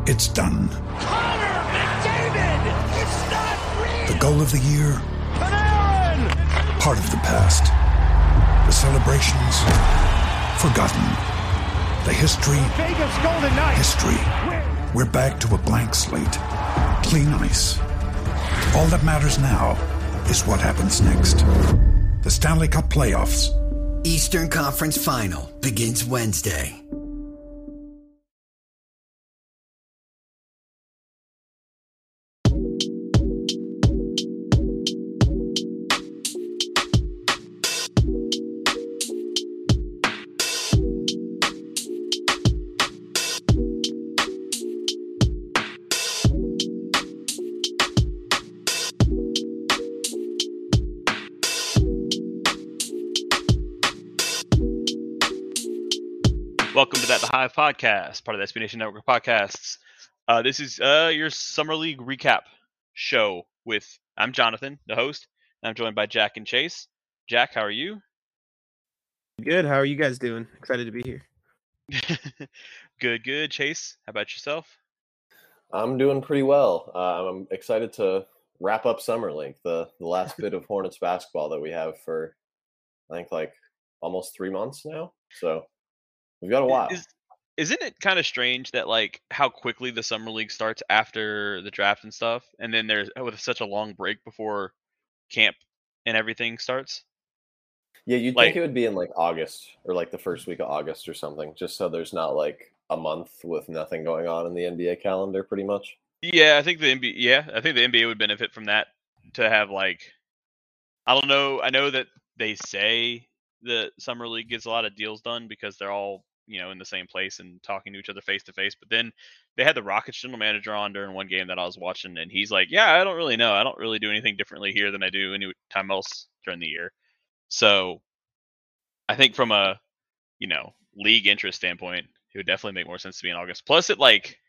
It's done. Connor McDavid! It's not real! The goal of the year? Panarin! Part of the past. The celebrations? Forgotten. The history? Vegas Golden Knights! History. We're back to a blank slate. Clean ice. All that matters now is what happens next. The Stanley Cup Playoffs. Eastern Conference Final begins Wednesday. Welcome to That the Hive podcast, part of the SB Nation Network of podcasts. This is your Summer League recap show I'm Jonathan, the host, and I'm joined by Jack and Chase. Jack, how are you? Good. How are you guys doing? Excited to be here. Good. Chase, how about yourself? I'm doing pretty well. I'm excited to wrap up Summer League, the last bit of Hornets basketball that we have for, I think, like almost 3 months now. So we've got a while. Isn't it kind of strange that like how quickly the Summer League starts after the draft and stuff, and then there's with such a long break before camp and everything starts? Yeah, you'd think it would be in like August or like the first week of August or something, just so there's not like a month with nothing going on in the NBA calendar, pretty much. Yeah, I think the NBA would benefit from that, to have like, I don't know. I know that they say the Summer League gets a lot of deals done because they're all, in the same place and talking to each other face to face. But then they had the Rockets general manager on during one game that I was watching, and he's like, "Yeah, I don't really know. I don't really do anything differently here than I do any time else during the year." So I think from a, league interest standpoint, it would definitely make more sense to be in August. Plus, it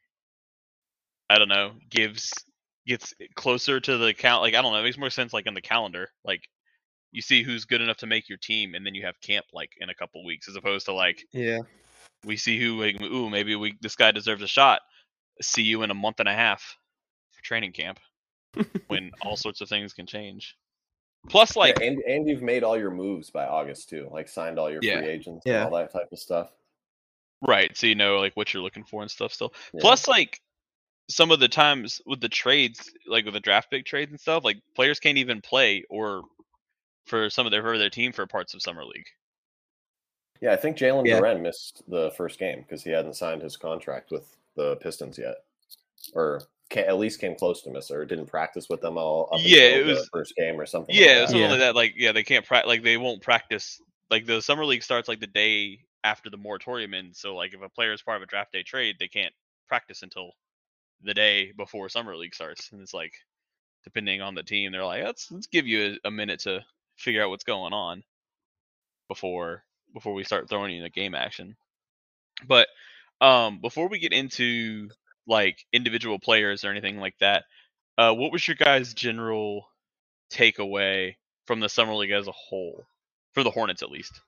I don't know, gets closer to the count. Like, I don't know, it makes more sense like in the calendar. Like, you see who's good enough to make your team, and then you have camp like in a couple weeks, as opposed to like, we see who, like, maybe this guy deserves a shot. See you in a month and a half for training camp, when all sorts of things can change. Plus, like, and you've made all your moves by August too, like signed all your free agents and all that type of stuff. Right, so like what you're looking for and stuff still. Yeah. Plus, like, some of the times with the trades, like with the draft pick trades and stuff, like players can't even play or for their team for parts of Summer League. Yeah, I think Jalen Duren missed the first game because he hadn't signed his contract with the Pistons yet, or at least came close to miss, or didn't practice with them all up until the first game or something. Something like that. Like, they can't like they won't practice. Like, the Summer League starts like the day after the moratorium ends. So like if a player is part of a draft day trade, they can't practice until the day before Summer League starts. And it's like, depending on the team, they're like, let's give you a minute to figure out what's going on before we start throwing you in the game action. But before we get into like individual players or anything like that, what was your guys' general takeaway from the Summer League as a whole, for the Hornets at least?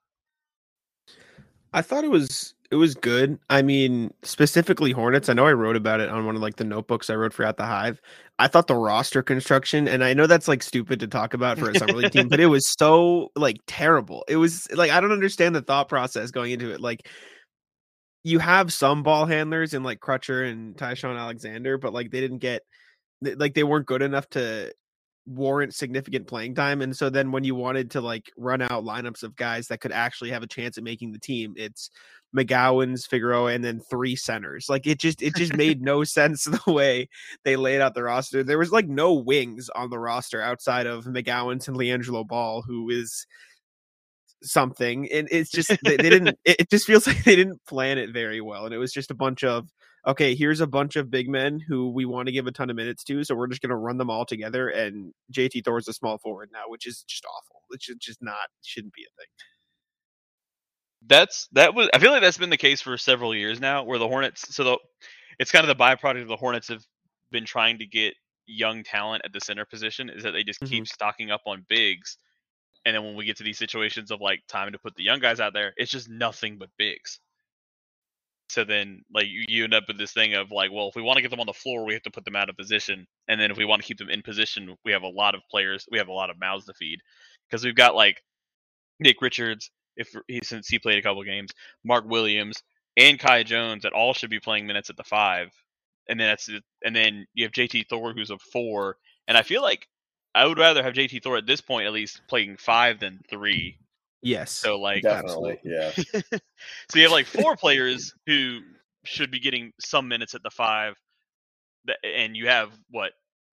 I thought it was good. I mean, specifically Hornets. I know I wrote about it on one of like the notebooks I wrote for At the Hive. I thought the roster construction, and I know that's like stupid to talk about for a Summer League team, but it was so like terrible. It was like, I don't understand the thought process going into it. Like, you have some ball handlers in like Crutcher and Tyshawn Alexander, but like they weren't good enough to warrant significant playing time. And so then when you wanted to like run out lineups of guys that could actually have a chance at making the team, it's McGowan's, Figueroa, and then 3 centers. Like, it just made no sense the way they laid out the roster. There was like no wings on the roster outside of McGowan's and LiAngelo Ball, who is something. And it's just they didn't it just feels like they didn't plan it very well. And it was just a bunch of, okay, here's a bunch of big men who we want to give a ton of minutes to, so we're just going to run them all together. And JT Thor's a small forward now, which is just awful. It shouldn't be a thing. I feel like that's been the case for several years now, where the Hornets, it's kind of the byproduct of the Hornets have been trying to get young talent at the center position, is that they just keep stocking up on bigs. And then when we get to these situations of like time to put the young guys out there, it's just nothing but bigs. So then, like, you end up with this thing of like, well, if we want to get them on the floor, we have to put them out of position, and then if we want to keep them in position, we have a lot of players, we have a lot of mouths to feed, because we've got like Nick Richards, since he played a couple games, Mark Williams, and Kai Jones that all should be playing minutes at the 5, and then you have JT Thor who's a 4, and I feel like I would rather have JT Thor at this point at least playing 5 than 3. Yes. So like Definitely, yeah. So you have like 4 players who should be getting some minutes at the 5, and you have what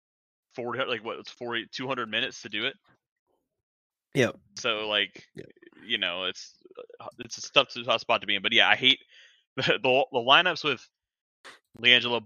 200 minutes to do it. Yep. So like, you know, it's a tough spot to be in. But yeah, I hate the lineups with JT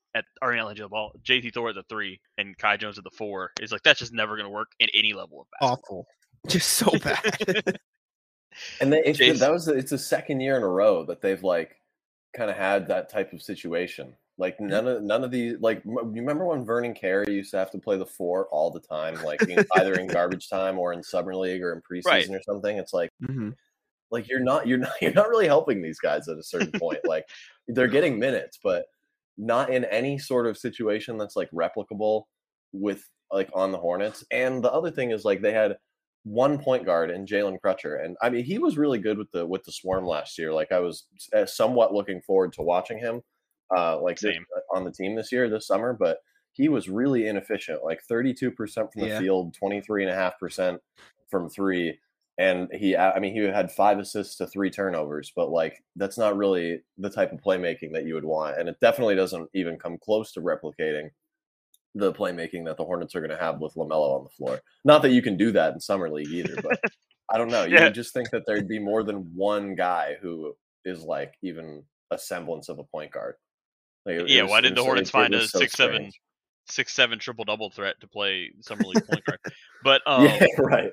Thor at the 3 and Kai Jones at the 4. Is like that's just never going to work in any level of basketball. Awful, just so bad. And it's the second year in a row that they've like kind of had that type of situation. Like none of these, like, you remember when Vernon Carey used to have to play the 4 all the time, like either in garbage time or in summer league or in preseason or something. It's like, like you're not really helping these guys at a certain point. Like they're getting minutes, but not in any sort of situation that's like replicable with like on the Hornets. And the other thing is like they had one point guard in Jalen Crutcher, and I mean he was really good with the Swarm last year. Like I was somewhat looking forward to watching him. On the team this summer, but he was really inefficient, like 32% from the field, 23.5% from 3. And he had 5 assists to 3 turnovers, but like, that's not really the type of playmaking that you would want. And it definitely doesn't even come close to replicating the playmaking that the Hornets are going to have with LaMelo on the floor. Not that you can do that in summer league either, but I don't know. You would just think that there'd be more than one guy who is like even a semblance of a point guard. Like why did the Hornets find a 6'7" triple double threat to play summer league point guard? But right.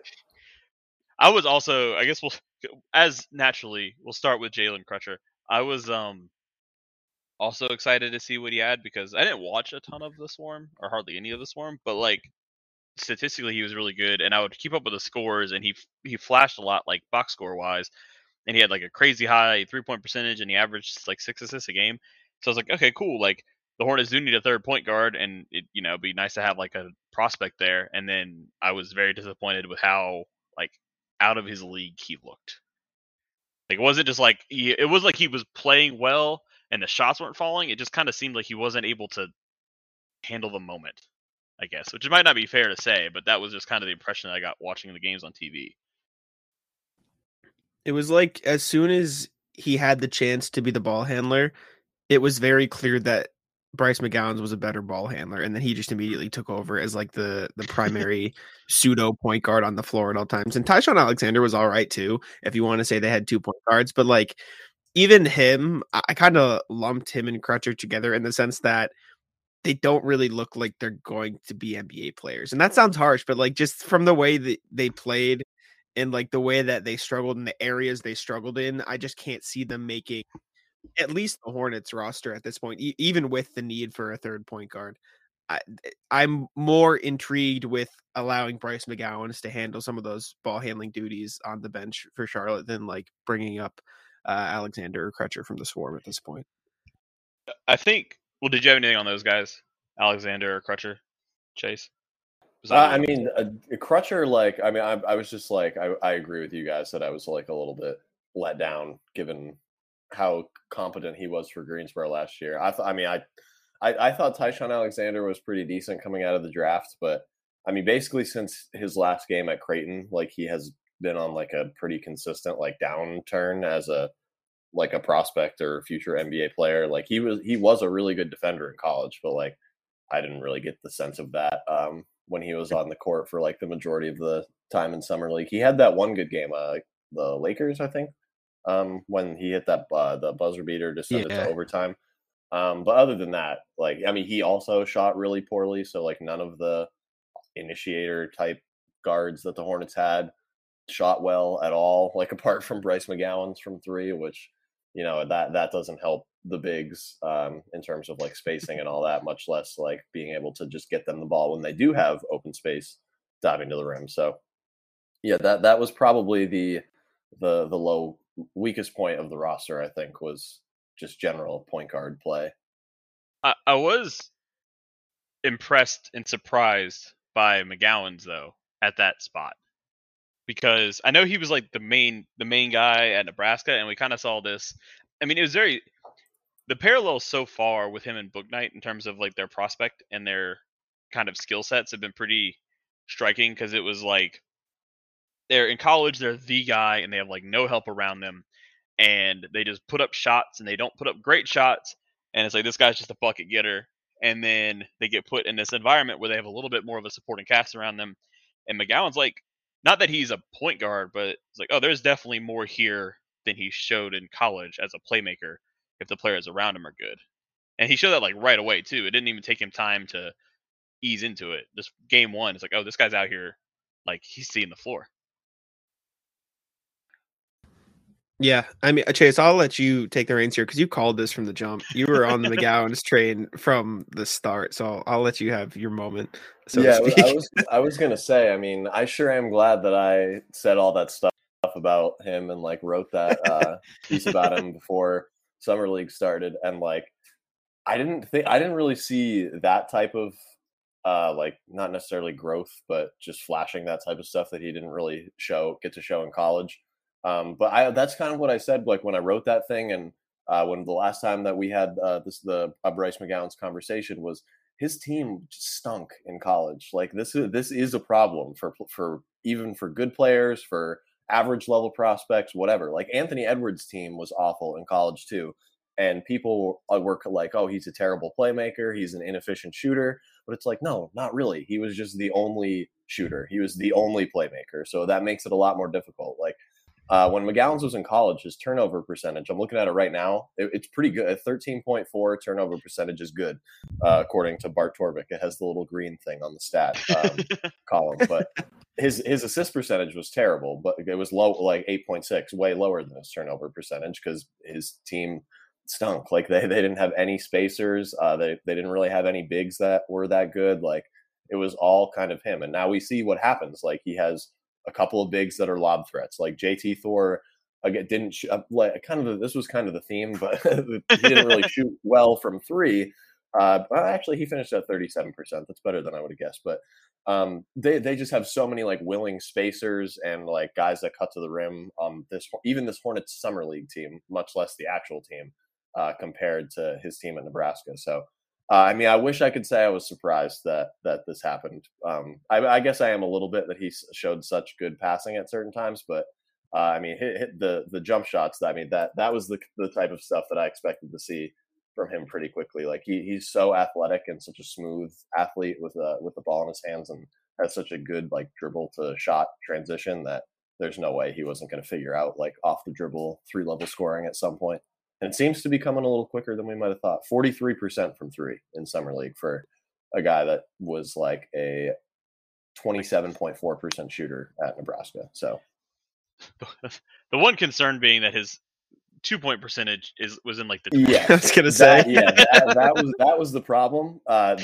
I was also, I guess we'll start with Jalen Crutcher. I was also excited to see what he had because I didn't watch a ton of the Swarm or hardly any of the Swarm, but like statistically he was really good, and I would keep up with the scores, and he flashed a lot like box score wise, and he had like a crazy high 3-point percentage, and he averaged like 6 assists a game. So I was like, okay, cool. Like the Hornets do need a third point guard, and it'd be nice to have like a prospect there. And then I was very disappointed with how like out of his league he looked. Like it wasn't just like it was like he was playing well and the shots weren't falling. It just kind of seemed like he wasn't able to handle the moment, I guess, which might not be fair to say, but that was just kind of the impression I got watching the games on TV. It was like as soon as he had the chance to be the ball handler, it was very clear that Bryce McGowan was a better ball handler, and then he just immediately took over as like the primary pseudo point guard on the floor at all times. And Tyshawn Alexander was all right too, if you want to say they had 2 point guards, but like even him, I kind of lumped him and Crutcher together in the sense that they don't really look like they're going to be NBA players. And that sounds harsh, but like just from the way that they played and like the way that they struggled in the areas they struggled in, I just can't see them making at least the Hornets roster at this point, even with the need for a third point guard. I'm more intrigued with allowing Bryce McGowan to handle some of those ball handling duties on the bench for Charlotte than like bringing up Alexander or Crutcher from the Swarm at this point. I think. Well, did you have anything on those guys, Alexander or Crutcher, Chase? Crutcher, like, I mean, I was just like, I agree with you guys that I was like a little bit let down given how competent he was for Greensboro last year. I thought Tyshawn Alexander was pretty decent coming out of the draft, but I mean, basically since his last game at Creighton, like he has been on like a pretty consistent like downturn as a prospect or future NBA player. Like he was a really good defender in college, but like I didn't really get the sense of that when he was on the court for like the majority of the time in summer league. He had that one good game, the Lakers, I think. When he hit that the buzzer beater to send it to overtime. But other than that, like, I mean, he also shot really poorly. So like none of the initiator type guards that the Hornets had shot well at all, like apart from Bryce McGowan's from 3, which, that doesn't help the bigs in terms of like spacing and all that, much less like being able to just get them the ball when they do have open space diving to the rim. So yeah, that was probably the low weakest point of the roster, I think, was just general point guard play. I was impressed and surprised by McGowan's though at that spot, because I know he was like the main guy at Nebraska, and we kind of saw this. I mean, it was the parallels so far with him and Bouknight in terms of like their prospect and their kind of skill sets have been pretty striking, because it was like they're in college, they're the guy, and they have like no help around them, and they just put up shots, and they don't put up great shots, and it's like this guy's just a bucket getter, and then they get put in this environment where they have a little bit more of a supporting cast around them, and McGowan's like, not that he's a point guard, but it's like, oh, there's definitely more here than he showed in college as a playmaker if the players around him are good. And he showed that like right away too. It didn't even take him time to ease into it. Just game one, it's like, oh, this guy's out here, like he's seeing the floor. Yeah, I mean, Chase, I'll let you take the reins here because you called this from the jump. You were on the McGowan's train from the start, so I'll let you have your moment. So yeah, to speak. I was gonna say. I mean, I sure am glad that I said all that stuff about him and like wrote that piece about him before Summer League started, and like I didn't really see that type of like not necessarily growth, but just flashing that type of stuff that he didn't really get to show in college. But that's kind of what I said, like when I wrote that thing, and when the last time that we had the Bryce McGowan's conversation was his team just stunk in college. Like this is a problem for even for good players, for average level prospects, whatever. Like Anthony Edwards' team was awful in college too, and people were like, "Oh, he's a terrible playmaker. He's an inefficient shooter." But it's like, no, not really. He was just the only shooter. He was the only playmaker. So that makes it a lot more difficult. Like. When McGowan's was in college, his turnover percentage, I'm looking at it right now, it's pretty good. 13.4 turnover percentage is good, according to Bart Torvik. It has the little green thing on the stat column. But his assist percentage was terrible, but it was low, like 8.6, way lower than his turnover percentage because his team stunk. Like they didn't have any spacers. They didn't really have any bigs that were that good. Like it was all kind of him. And now we see what happens. Like he has a couple of bigs that are lob threats, like JT Thor again didn't like this was kind of the theme, but he didn't really shoot well from three. Actually, he finished at 37%. That's better than I would have guessed. But they just have so many like willing spacers and like guys that cut to the rim. This Hornets summer league team, much less the actual team, compared to his team at Nebraska. So. I mean, I wish I could say I was surprised that this happened. I guess I am a little bit that he showed such good passing at certain times, but I mean, hit the jump shots. I mean, that was the type of stuff that I expected to see from him pretty quickly. Like he's so athletic and such a smooth athlete with the ball in his hands, and has such a good like dribble to shot transition that there's no way he wasn't going to figure out like off the dribble 3-level scoring at some point. And it seems to be coming a little quicker than we might have thought. 43% from three in summer league for a guy that was like a 27.4% shooter at Nebraska. So the one concern being that his 2-point percentage was in like the 20s. Yeah, I was gonna say that was the problem. But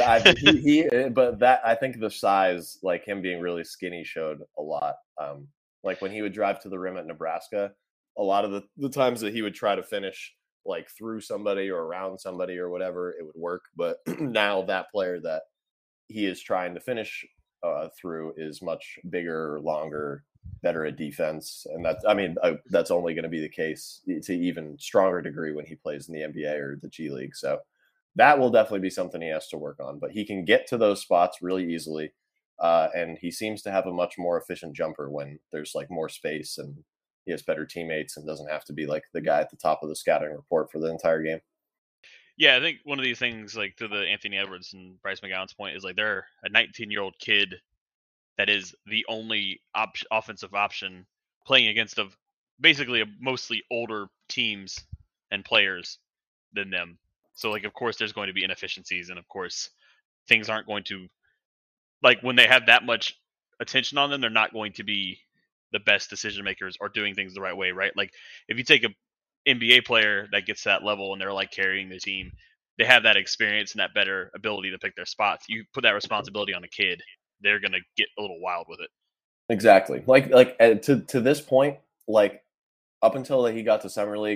I think the size, like him being really skinny, showed a lot. Like when he would drive to the rim at Nebraska, a lot of the times that he would try to finish like through somebody or around somebody or whatever, it would work. But now that player that he is trying to finish through is much bigger, longer, better at defense. And that's only going to be the case to even stronger degree when he plays in the NBA or the G League. So that will definitely be something he has to work on, but he can get to those spots really easily. And he seems to have a much more efficient jumper when there's like more space and he has better teammates and doesn't have to be like the guy at the top of the scouting report for the entire game. Yeah, I think one of these things, like to the Anthony Edwards and Bryce McGowan's point, is like they're a 19-year-old kid that is the only offensive option playing against basically mostly older teams and players than them. So like, of course, there's going to be inefficiencies, and of course, things aren't going to, like when they have that much attention on them, they're not going to be the best decision makers or doing things the right way, right? Like if you take a NBA player that gets to that level and they're like carrying the team, they have that experience and that better ability to pick their spots. You put that responsibility on a kid, they're going to get a little wild with it. Exactly. Like to this point, like up until he got to summer league,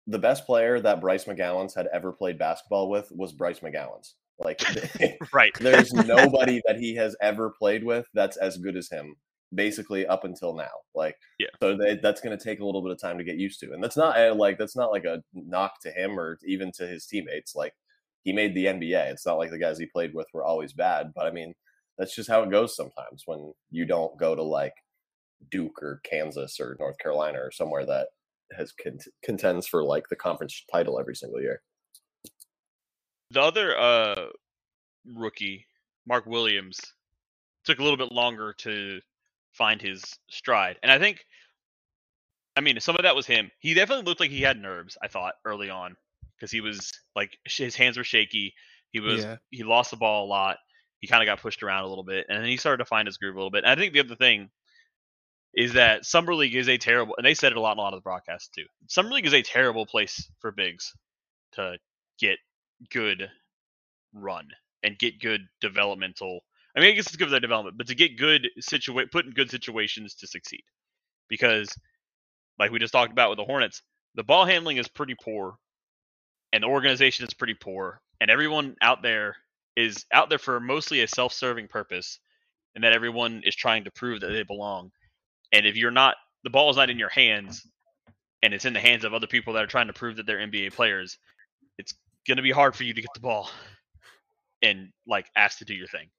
the best player that Bryce McGowan's had ever played basketball with was Bryce McGowan's. Like, Right. there's nobody that he has ever played with that's as good as him, basically up until now. Like, Yeah. So that's going to take a little bit of time to get used to, and that's not like a knock to him or even to his teammates. Like, he made the NBA. It's not like the guys he played with were always bad, but I mean, that's just how it goes sometimes when you don't go to like Duke or Kansas or North Carolina or somewhere that has contends for like the conference title every single year. The other rookie, Mark Williams, took a little bit longer to find his stride. And I think, I mean, some of that was him. He definitely looked like he had nerves, I thought, early on. Because he was, like, his hands were shaky. He lost the ball a lot. He kind of got pushed around a little bit. And then he started to find his groove a little bit. And I think the other thing is that Summer League is a terrible, and they said it a lot of the broadcasts too. Summer League is a terrible place for bigs to get good run and get good developmental. I mean, I guess it's good for their development, but to get good put in good situations to succeed. Because, like we just talked about with the Hornets, the ball handling is pretty poor, and the organization is pretty poor, and everyone out there is out there for mostly a self-serving purpose, and that everyone is trying to prove that they belong. And if you're not, the ball is not in your hands, and it's in the hands of other people that are trying to prove that they're NBA players, it's going to be hard for you to get the ball and like asked to do your thing.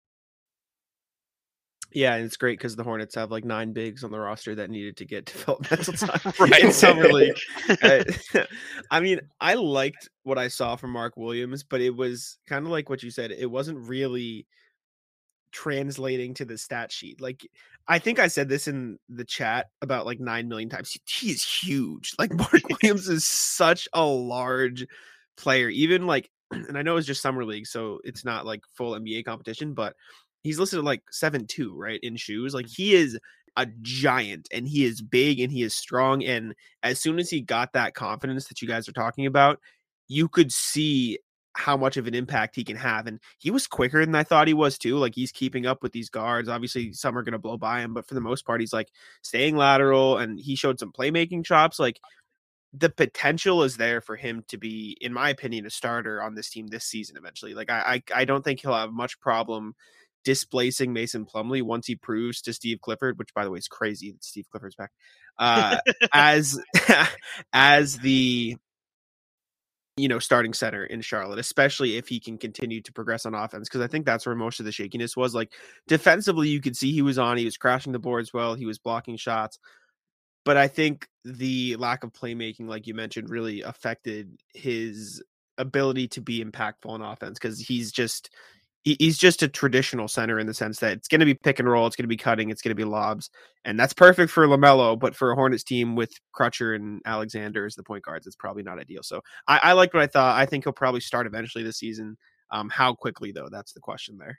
Yeah, and it's great because the Hornets have like 9 bigs on the roster that needed to get developmental time Right. in Summer League. I mean, I liked what I saw from Mark Williams, but it was kind of like what you said. It wasn't really translating to the stat sheet. Like, I think I said this in the chat about like 9 million times. He is huge. Like, Mark Williams is such a large player. Even like, and I know it's just Summer League, so it's not like full NBA competition, but he's listed at like 7'2", right, in shoes. Like, he is a giant, and he is big, and he is strong. And as soon as he got that confidence that you guys are talking about, you could see how much of an impact he can have. And he was quicker than I thought he was too. Like, he's keeping up with these guards. Obviously some are going to blow by him, but for the most part, he's like staying lateral, and he showed some playmaking chops. Like, the potential is there for him to be, in my opinion, a starter on this team this season eventually. Like, I don't think he'll have much problem displacing Mason Plumlee once he proves to Steve Clifford, which by the way is crazy that Steve Clifford's back, as the starting center in Charlotte, especially if he can continue to progress on offense. Because I think that's where most of the shakiness was. Like, defensively, you could see he was crashing the boards well, he was blocking shots. But I think the lack of playmaking, like you mentioned, really affected his ability to be impactful on offense, because he's just a traditional center in the sense that it's going to be pick and roll, it's going to be cutting, it's going to be lobs, and that's perfect for LaMelo. But for a Hornets team with Crutcher and Alexander as the point guards, it's probably not ideal. So I liked what I thought. I think he'll probably start eventually this season. How quickly, though, that's the question there.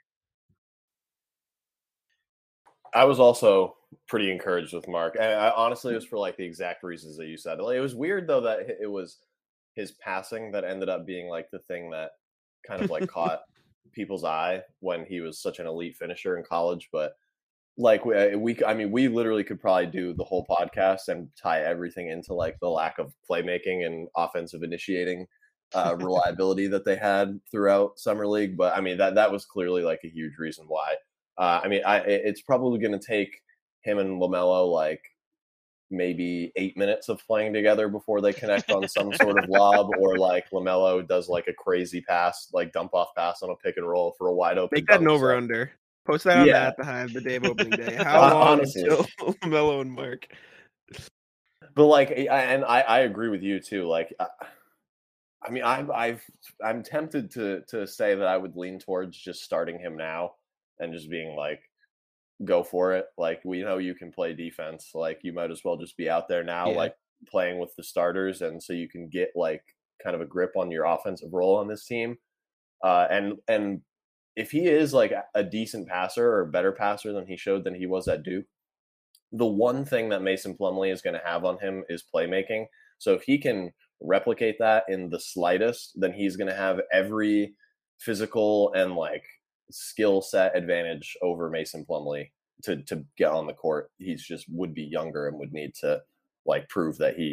I was also pretty encouraged with Mark. And honestly, it was for like the exact reasons that you said. Like, it was weird though that it was his passing that ended up being like the thing that kind of like caught people's eye when he was such an elite finisher in college. But like we literally could probably do the whole podcast and tie everything into like the lack of playmaking and offensive initiating reliability that they had throughout Summer League. But I mean, that was clearly like a huge reason why. It's probably going to take him and LaMelo like maybe 8 minutes of playing together before they connect on some sort of lob, or like LaMelo does like a crazy pass, like dump off pass on a pick and roll for a wide open. Make that an over under. Post that on that behind the day of opening day. How long until LaMelo and Mark? But like, I agree with you too. Like, I mean, I'm tempted to say that I would lean towards just starting him now and just being like, go for it. Like, we know you can play defense. Like, you might as well just be out there now, like playing with the starters. And so you can get like kind of a grip on your offensive role on this team. And if he is like a decent passer or a better passer than he was at Duke, the one thing that Mason Plumlee is going to have on him is playmaking. So if he can replicate that in the slightest, then he's going to have every physical and like skill set advantage over Mason Plumlee to get on the court. He's just would be younger and would need to like prove that he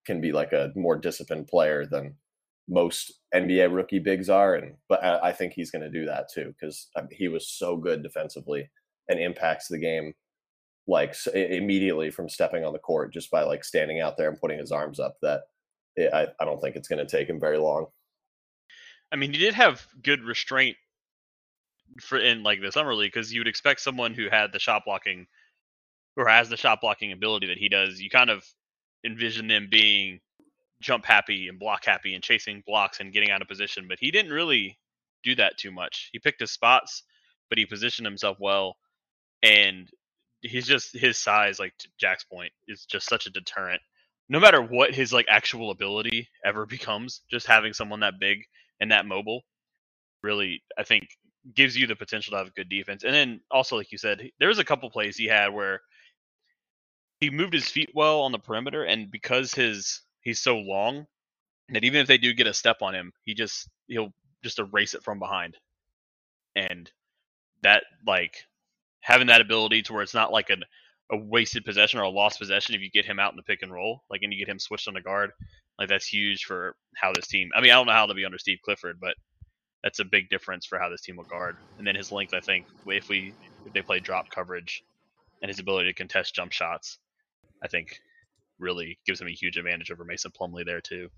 can be like a more disciplined player than most NBA rookie bigs are. But I think he's going to do that too, because he was so good defensively and impacts the game like immediately from stepping on the court just by like standing out there and putting his arms up, that I don't think it's going to take him very long. I mean, he did have good restraint in like the summer league, because you would expect someone who had the shot blocking or has the shot blocking ability that he does. You kind of envision them being jump happy and block happy and chasing blocks and getting out of position, but he didn't really do that too much. He picked his spots, but he positioned himself well, and he's just, his size, like to Jack's point, is just such a deterrent. No matter what his like actual ability ever becomes, just having someone that big and that mobile really, I think, gives you the potential to have good defense. And then also, like you said, there was a couple plays he had where he moved his feet well on the perimeter, and because he's so long that even if they do get a step on him, he'll just erase it from behind. And that, like, having that ability to where it's not like a wasted possession or a lost possession if you get him out in the pick and roll, like, and you get him switched on the guard, like, that's huge for how this team, I mean, I don't know how they'll be under Steve Clifford, but that's a big difference for how this team will guard. And then his length, I think, if they play drop coverage, and his ability to contest jump shots, I think really gives him a huge advantage over Mason Plumlee there too.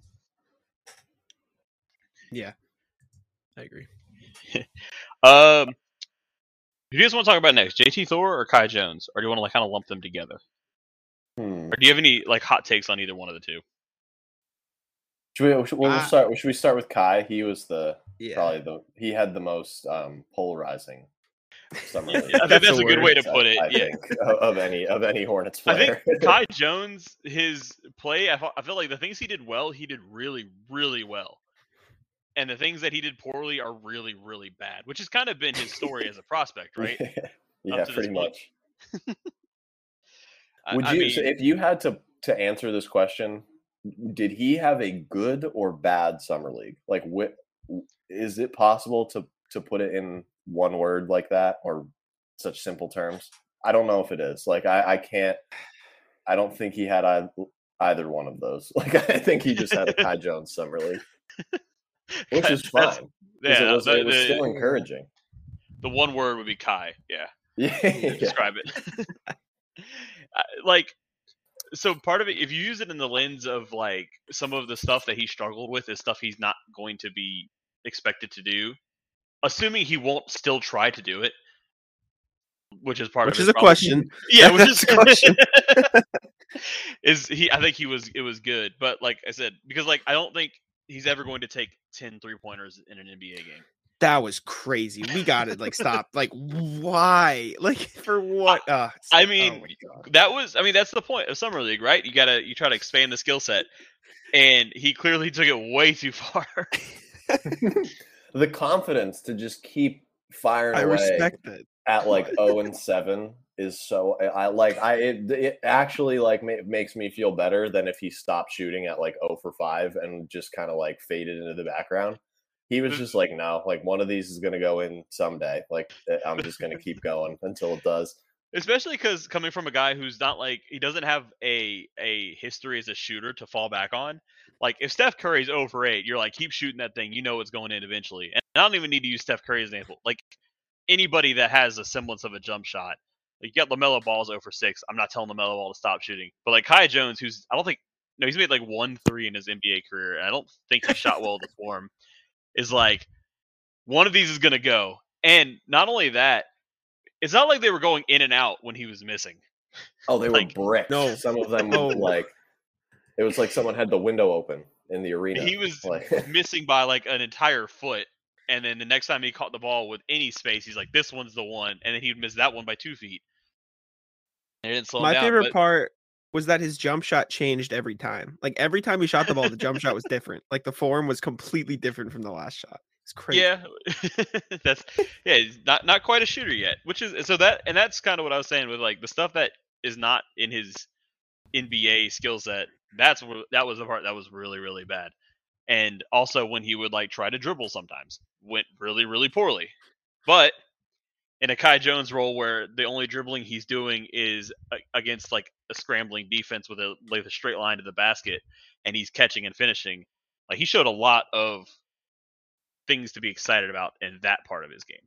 Yeah, I agree. Who do you guys want to talk about next? JT Thor or Kai Jones? Or do you want to like kind of lump them together? Or do you have any like hot takes on either one of the two? Should we start with Kai? He was he had the most polarizing summer league. I think that's a good way to put it. I think, of any Hornets player. I think Kai Jones, his play, I feel like the things he did well, he did really, really well. And the things that he did poorly are really, really bad, which has kind of been his story as a prospect, right? Yeah, pretty much. If you had to answer this question, did he have a good or bad summer league? Like, is it possible to put it in one word like that, or such simple terms? I don't know if it is. Like, I can't. I don't think he had either one of those. Like, I think he just had a Kai Jones summer league, which is fine. Yeah, it was still encouraging. The one word would be Kai. Yeah. Yeah. Describe it. Like, so part of it, if you use it in the lens of like some of the stuff that he struggled with is stuff he's not going to be expected to do, assuming he won't still try to do it, which is part of which is a question. Yeah, which is a question. I think it was good, but like I said, because like I don't think he's ever going to take 10 3-pointers in an NBA game. That was crazy. We got to like stop. Like, why? Like, for what? I mean, that's the point of summer league, right? You try to expand the skill set, and he clearly took it way too far. The confidence to just keep firing away. I respect it. At like 0-7 is so. It actually like makes me feel better than if he stopped shooting at like 0 for 5 and just kind of like faded into the background. He was just like, no, like one of these is going to go in someday. Like, I'm just going to keep going until it does. Especially because coming from a guy who's not like, he doesn't have a history as a shooter to fall back on. Like, if Steph Curry's 0 for 8, you're like, keep shooting that thing. You know it's going in eventually. And I don't even need to use Steph Curry as an example. Like, anybody that has a semblance of a jump shot, like, you got LaMelo Ball's 0 for 6. I'm not telling LaMelo Ball to stop shooting. But like Kai Jones, he's made like 1 3 in his NBA career. And I don't think he shot well to form. Is like, one of these is going to go. And not only that, it's not like they were going in and out when he was missing. Oh, they were bricked. No. Some of them were like, it was like someone had the window open in the arena. He was like missing by like an entire foot. And then the next time he caught the ball with any space, he's like, this one's the one. And then he'd miss that one by 2 feet. And it didn't slow him down. My favorite part was that his jump shot changed every time. Like, every time he shot the ball, the jump shot was different. Like, the form was completely different from the last shot. It's crazy. Yeah. He's not quite a shooter yet, which is that's kind of what I was saying with like the stuff that is not in his NBA skill set. That was the part that was really, really bad. And also when he would like try to dribble sometimes, went really, really poorly. But in a Kai Jones role where the only dribbling he's doing is against like a scrambling defense with a straight line to the basket, and he's catching and finishing. Like he showed a lot of things to be excited about in that part of his game.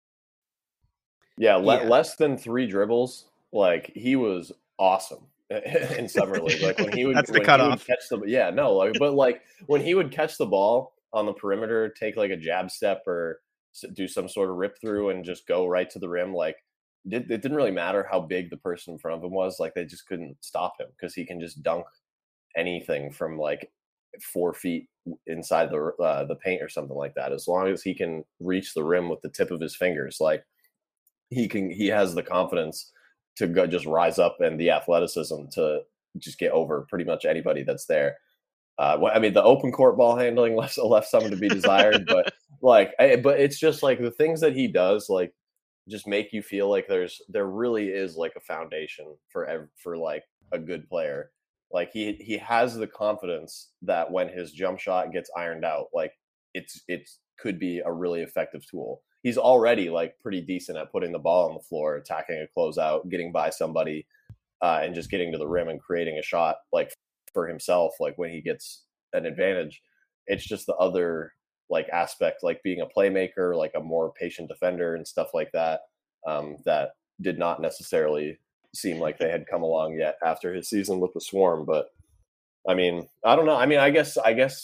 Yeah, less than 3 dribbles. Like he was awesome in summer league. Like when he would, That's the when he cutoff. would catch but like when he would catch the ball on the perimeter, take like a jab step or do some sort of rip through and just go right to the rim. Like it didn't really matter how big the person in front of him was. Like they just couldn't stop him because he can just dunk anything from like 4 feet inside the paint or something like that. As long as he can reach the rim with the tip of his fingers, like he has the confidence to go just rise up and the athleticism to just get over pretty much anybody that's there. I mean, the open court ball handling left some to be desired, but but it's just like the things that he does, like just make you feel like there really is like a foundation for like a good player. Like he has the confidence that when his jump shot gets ironed out, like it could be a really effective tool. He's already like pretty decent at putting the ball on the floor, attacking a closeout, getting by somebody, and just getting to the rim and creating a shot like for himself. Like when he gets an advantage, it's just the other like aspect, like being a playmaker, like a more patient defender and stuff like that, that did not necessarily seem like they had come along yet after his season with the Swarm. But I mean, I don't know. I mean, I guess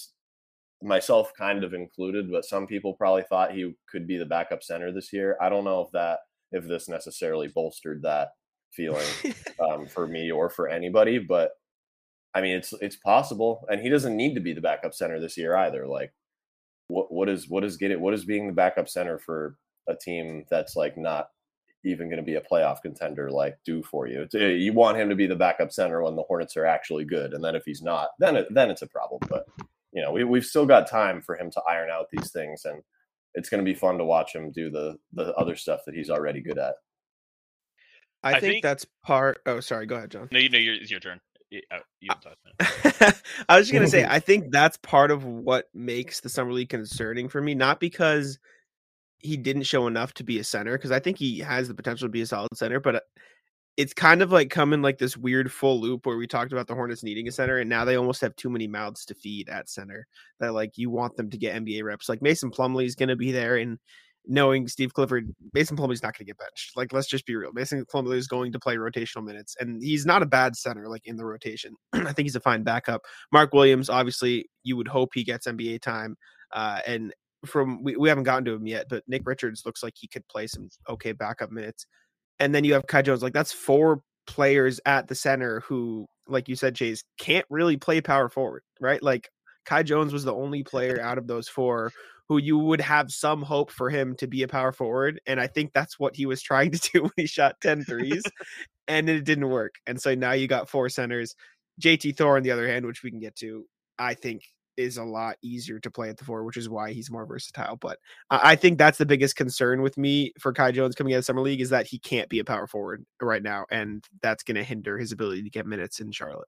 myself kind of included, but some people probably thought he could be the backup center this year. I don't know if this necessarily bolstered that feeling for me or for anybody, but I mean, it's possible, and he doesn't need to be the backup center this year either. Like, what is being the backup center for a team that's like not even going to be a playoff contender like do for you? You want him to be the backup center when the Hornets are actually good, and then if he's not, then it's a problem. But you know, we've still got time for him to iron out these things, and it's going to be fun to watch him do the other stuff that he's already good at. I think that's part. Oh, sorry. Go ahead, John. No, it's your turn. You I was just going to say, I think that's part of what makes the Summer League concerning for me, not because he didn't show enough to be a center, because I think he has the potential to be a solid center, but it's kind of like coming like this weird full loop where we talked about the Hornets needing a center, and now they almost have too many mouths to feed at center that like you want them to get NBA reps. Like Mason Plumlee is going to be there, and knowing Steve Clifford, Mason Plumlee's not going to get benched. Like, let's just be real. Mason Plumlee is going to play rotational minutes, and he's not a bad center, like in the rotation. I think he's a fine backup. Mark Williams, obviously, you would hope he gets NBA time. And we haven't gotten to him yet, but Nick Richards looks like he could play some okay backup minutes. And then you have Kai Jones. Like, that's 4 players at the center who, like you said, Chase, can't really play power forward, right? Like, Kai Jones was the only player out of those 4 who you would have some hope for him to be a power forward. And I think that's what he was trying to do when he shot 10 threes, and it didn't work. And so now you got 4 centers. JT Thor, on the other hand, which we can get to, I think is a lot easier to play at the 4, which is why he's more versatile. But I think that's the biggest concern with me for Kai Jones coming out of Summer League, is that he can't be a power forward right now. And that's going to hinder his ability to get minutes in Charlotte.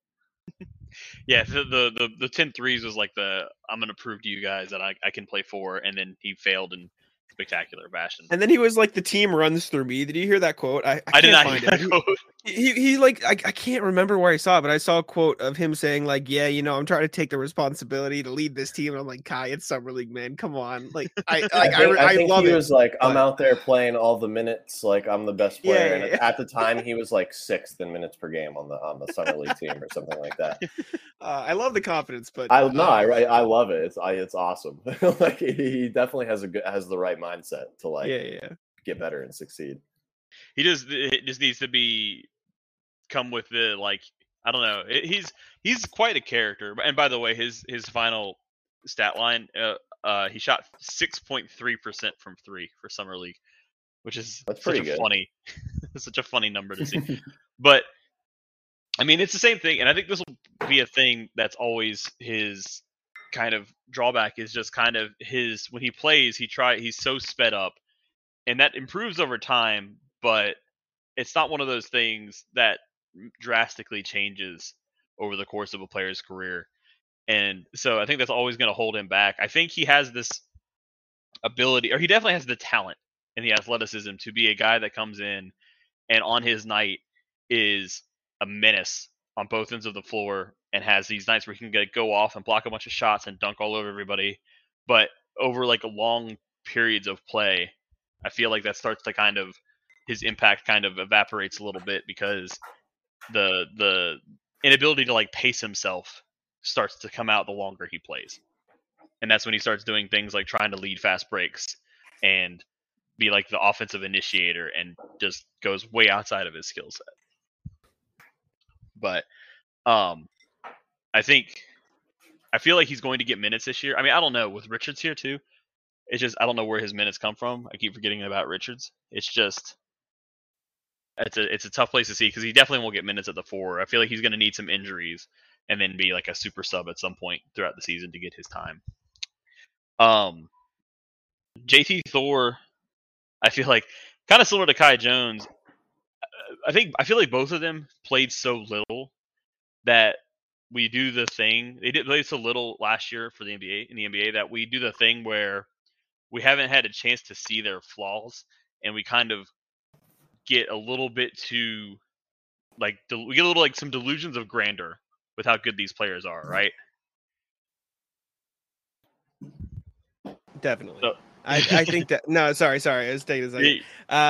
Yeah, the 10 threes was like I'm going to prove to you guys that I can play 4, and then he failed in spectacular fashion. And then he was like, the team runs through me. Did you hear that quote? I did not find hear that quote. He like, I can't remember where I saw it, but I saw a quote of him saying like, yeah, you know, I'm trying to take the responsibility to lead this team. And I'm like, Kai, it's Summer League, man. Come on. Like, I think love he it. was like, I'm out there playing all the minutes. Like, I'm the best player. Yeah. And at the time he was like 6th in minutes per game on the Summer League team or something like that. I love the confidence, but I love it. It's awesome. Like he definitely has the right mindset to like get better and succeed. It just needs to come with the, like, I don't know. He's quite a character. And by the way, his final stat line, he shot 6.3% from 3 for Summer League, which is funny. It's such a funny number to see. But I mean, it's the same thing, and I think this will be a thing that's always his kind of drawback, is just kind of when he plays, he's so sped up, and that improves over time, but it's not one of those things that drastically changes over the course of a player's career. And so I think that's always going to hold him back. I think he has this ability, or he definitely has the talent and the athleticism to be a guy that comes in and on his night is a menace on both ends of the floor and has these nights where he can go off and block a bunch of shots and dunk all over everybody. But over like a long periods of play, I feel like that starts to kind of his impact kind of evaporates a little bit because the inability to like pace himself starts to come out the longer he plays. And that's when he starts doing things like trying to lead fast breaks and be like the offensive initiator and just goes way outside of his skill set. But I feel like he's going to get minutes this year. I mean, I don't know with Richards here too. It's just I don't know where his minutes come from. I keep forgetting about Richards. It's just it's a tough place to see because he definitely won't get minutes at the 4. I feel like he's going to need some injuries and then be like a super sub at some point throughout the season to get his time. JT Thor, I feel like kind of similar to Kai Jones. I feel like both of them played so little that we do the thing. They did play so little last year for the NBA that we do the thing where we haven't had a chance to see their flaws, and we kind of get a little bit too like we get a little like some delusions of grandeur with how good these players are, right? Definitely. So, I think that no, sorry. I was taking a second.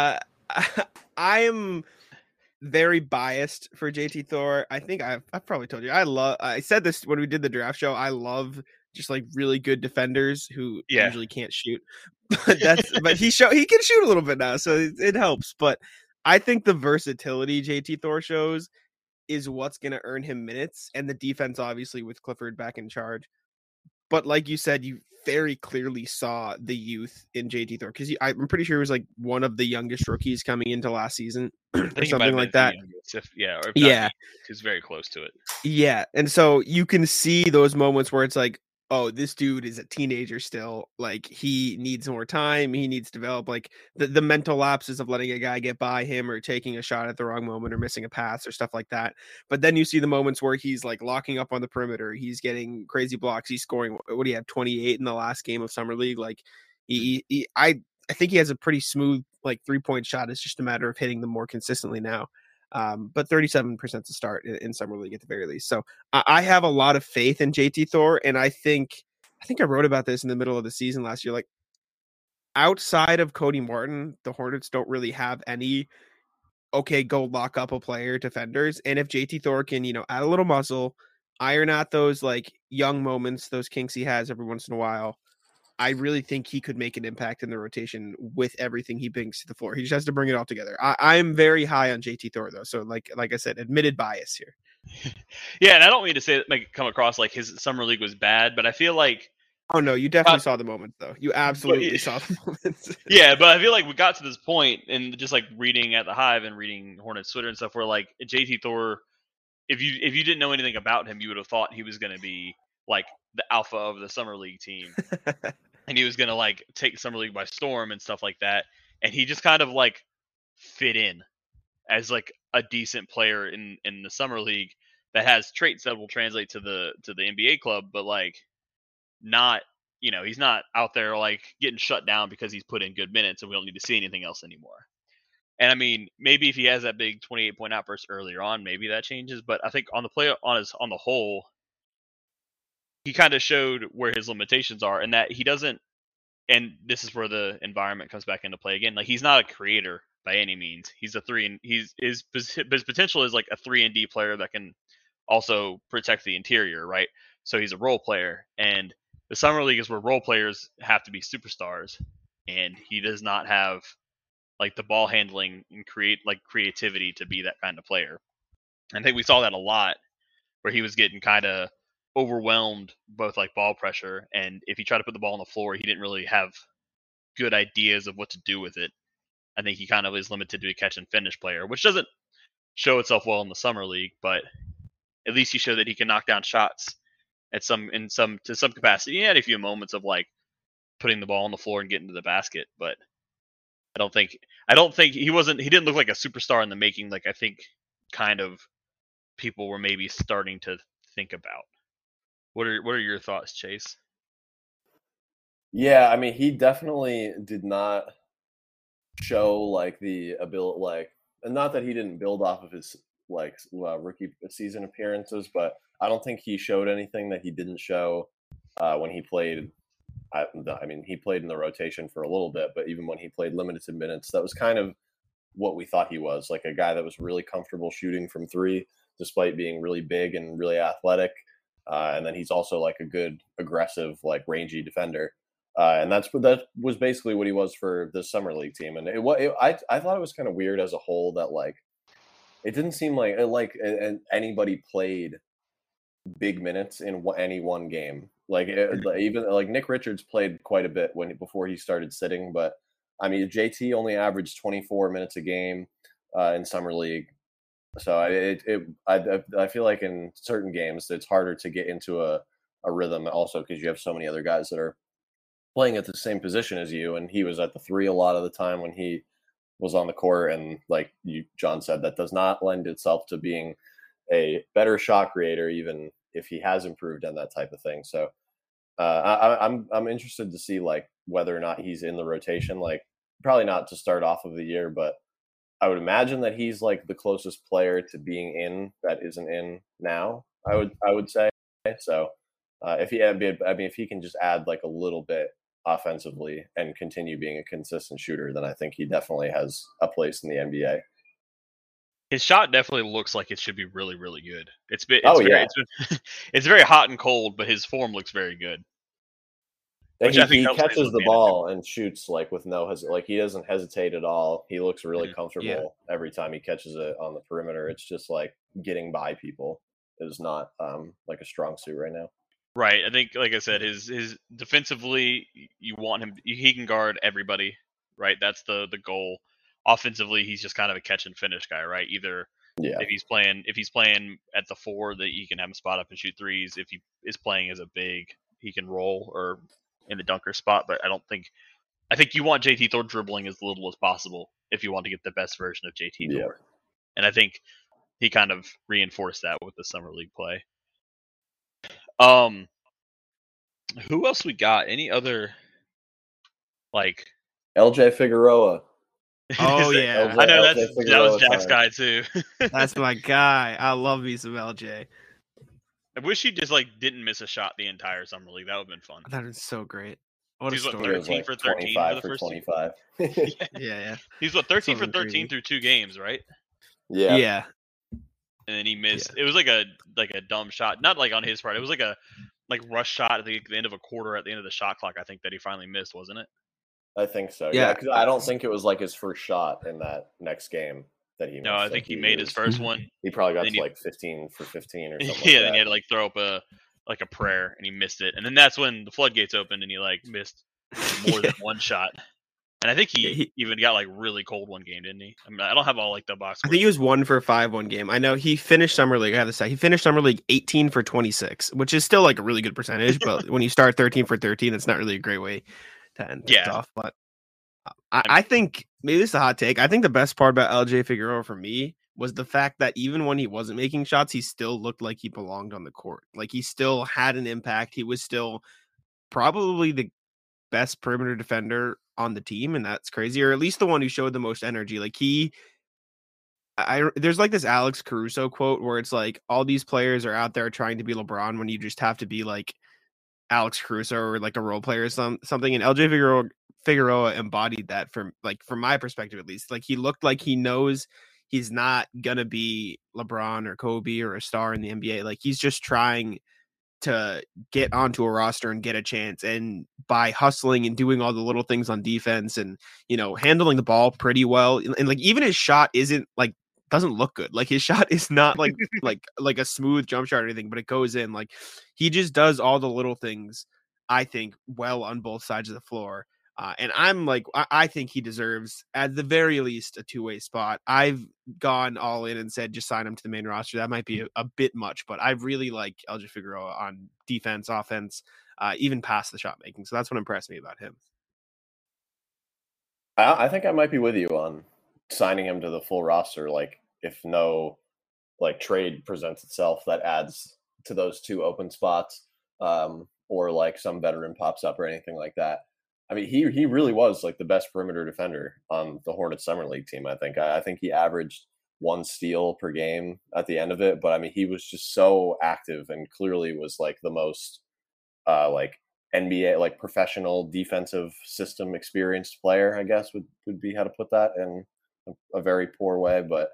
I am very biased for JT Thor. I think I've probably told you I said this when we did the draft show. I love just like really good defenders who usually can't shoot. But he can shoot a little bit now, so it helps. But I think the versatility JT Thor shows is what's going to earn him minutes, and the defense obviously with Clifford back in charge. But like you said, you very clearly saw the youth in JT Thor because I'm pretty sure he was like one of the youngest rookies coming into last season or something like that. He's very close to it. Yeah, and so you can see those moments where it's like, oh, this dude is a teenager still. Like he needs more time. He needs to develop like the mental lapses of letting a guy get by him or taking a shot at the wrong moment or missing a pass or stuff like that. But then you see the moments where he's like locking up on the perimeter. He's getting crazy blocks. He's scoring. What do you have? 28 in the last game of Summer League. Like I think he has a pretty smooth like 3-point shot. It's just a matter of hitting them more consistently now. But 37% to start in Summer League at the very least. So I have a lot of faith in JT Thor, and I think I wrote about this in the middle of the season last year. Like outside of Cody Martin, the Hornets don't really have any go lock up a player defenders. And if JT Thor can, add a little muscle, iron out those like young moments, those kinks he has every once in a while, I really think he could make an impact in the rotation with everything he brings to the floor. He just has to bring it all together. I'm very high on JT Thor though. So like I said, admitted bias here. Yeah. And I don't mean to make it come across like his Summer League was bad, but I feel like, oh no, you definitely saw the moment though. You absolutely saw the moments. Yeah. But I feel like we got to this point and just like reading at the Hive and reading Hornets Twitter and stuff where like JT Thor, if you didn't know anything about him, you would have thought he was going to be like the alpha of the Summer League team. And he was going to like take Summer League by storm and stuff like that. And he just kind of like fit in as like a decent player in the Summer League that has traits that will translate to the NBA club, but like not, he's not out there like getting shut down because he's put in good minutes and we don't need to see anything else anymore. And I mean, maybe if he has that big 28-point outburst earlier on, maybe that changes. But I think on the whole, he kind of showed where his limitations are and that he doesn't, and this is where the environment comes back into play again. Like he's not a creator by any means. He's a 3 and his potential is like a 3-and-D player that can also protect the interior, right? So he's a role player, and the Summer League is where role players have to be superstars, and he does not have like the ball handling and creativity to be that kind of player. I think we saw that a lot where he was getting kind of overwhelmed both like ball pressure, and if he tried to put the ball on the floor, he didn't really have good ideas of what to do with it. I think he kind of is limited to a catch and finish player, which doesn't show itself well in the Summer League, but at least he showed that he can knock down shots to some capacity. He had a few moments of like putting the ball on the floor and getting to the basket, but I don't think he didn't look like a superstar in the making. Like I think kind of people were maybe starting to think about. What are your thoughts, Chase? Yeah, I mean, he definitely did not show like the ability, like, and not that he didn't build off of his like rookie season appearances, but I don't think he showed anything that he didn't show when he played. I mean, he played in the rotation for a little bit, but even when he played limited minutes, that was kind of what we thought he was, like a guy that was really comfortable shooting from three, despite being really big and really athletic. And then he's also like a good, aggressive, like rangy defender. And that was basically what he was for the summer league team. And I thought it was kind of weird as a whole that like it didn't seem like anybody played big minutes in any one game. Like even like Nick Richards played quite a bit before he started sitting, but I mean JT only averaged 24 minutes a game in summer league. So I feel like in certain games it's harder to get into a rhythm, also because you have so many other guys that are playing at the same position as you, and he was at the three a lot of the time when he was on the court, and like John said, that does not lend itself to being a better shot creator, even if he has improved on that type of thing. So I'm interested to see like whether or not he's in the rotation. Like probably not to start off of the year, but I would imagine that he's like the closest player to being in that isn't in now. I would say so. If he can just add like a little bit offensively and continue being a consistent shooter, then I think he definitely has a place in the NBA. His shot definitely looks like it should be really, really good. It's very hot and cold, but his form looks very good. Which he catches the ball and shoots like with like he doesn't hesitate at all. He looks really comfortable every time he catches it on the perimeter. It's just like getting by people is not like a strong suit right now. Right. I think, like I said, his defensively, you want him. He can guard everybody. Right. That's the goal. Offensively, he's just kind of a catch and finish guy. Right. Either if he's playing at the four, that he can have him spot up and shoot threes. If he is playing as a big, he can roll or in the dunker spot. But I think you want JT Thor dribbling as little as possible if you want to get the best version of JT Thor. And I think he kind of reinforced that with the summer league play. Who else we got? Any other like LJ Figueroa? Oh yeah, I know that was Jack's guy too. That's my guy. I love me some LJ. I wish he just like didn't miss a shot the entire summer league. That would have been fun. That is so great. What he's a story. 13 for 13 for the first 25. yeah. He's 13 for 13 through 2 games, right? Yeah. And then he missed. Yeah. It was like a dumb shot, not like on his part. It was like a rush shot at the end of a quarter, at the end of the shot clock. I think that he finally missed, wasn't it? I think so. Yeah, because I don't think it was like his first shot in that next game that he missed. No, I think he made his first one. He probably got to like 15 for 15 or something. Yeah, then he had to like throw up a prayer, and he missed it. And then that's when the floodgates opened, and he like missed more than one shot. And I think he even got like really cold one game, didn't he? I mean, I don't have all like the box. I think he was 1 for 5 one game. I know he finished summer league. I have to say he finished summer league 18 for 26, which is still like a really good percentage. But when you start 13 for 13, it's not really a great way to end things off. But I think maybe this is a hot take. I think the best part about LJ Figueroa for me was the fact that even when he wasn't making shots, he still looked like he belonged on the court. Like he still had an impact. He was still probably the best perimeter defender on the team, and that's crazy, or at least the one who showed the most energy. Like there's like this Alex Caruso quote where it's like all these players are out there trying to be LeBron when you just have to be like Alex Caruso or like a role player or something. And LJ Figueroa embodied that from my perspective, at least. Like he looked like he knows he's not gonna be LeBron or Kobe or a star in the NBA. Like he's just trying to get onto a roster and get a chance, and by hustling and doing all the little things on defense and, you know, handling the ball pretty well. And like, even his shot doesn't look good. Like his shot is not like, like a smooth jump shot or anything, but it goes in. Like he just does all the little things, I think, well on both sides of the floor. And I'm like, I think he deserves at the very least a 2-way spot. I've gone all in and said, just sign him to the main roster. That might be a bit much, but I really like LJ Figueroa on defense, offense, even past the shot making. So that's what impressed me about him. I think I might be with you on signing him to the full roster. Like if no like trade presents itself that adds to those 2 open spots, or like some veteran pops up or anything like that, I mean, he really was like the best perimeter defender on the Hornets Summer League team. I think. I think he averaged 1 steal per game at the end of it. But I mean, he was just so active and clearly was like the most like NBA, like professional defensive system experienced player, I guess would be how to put that in a very poor way. But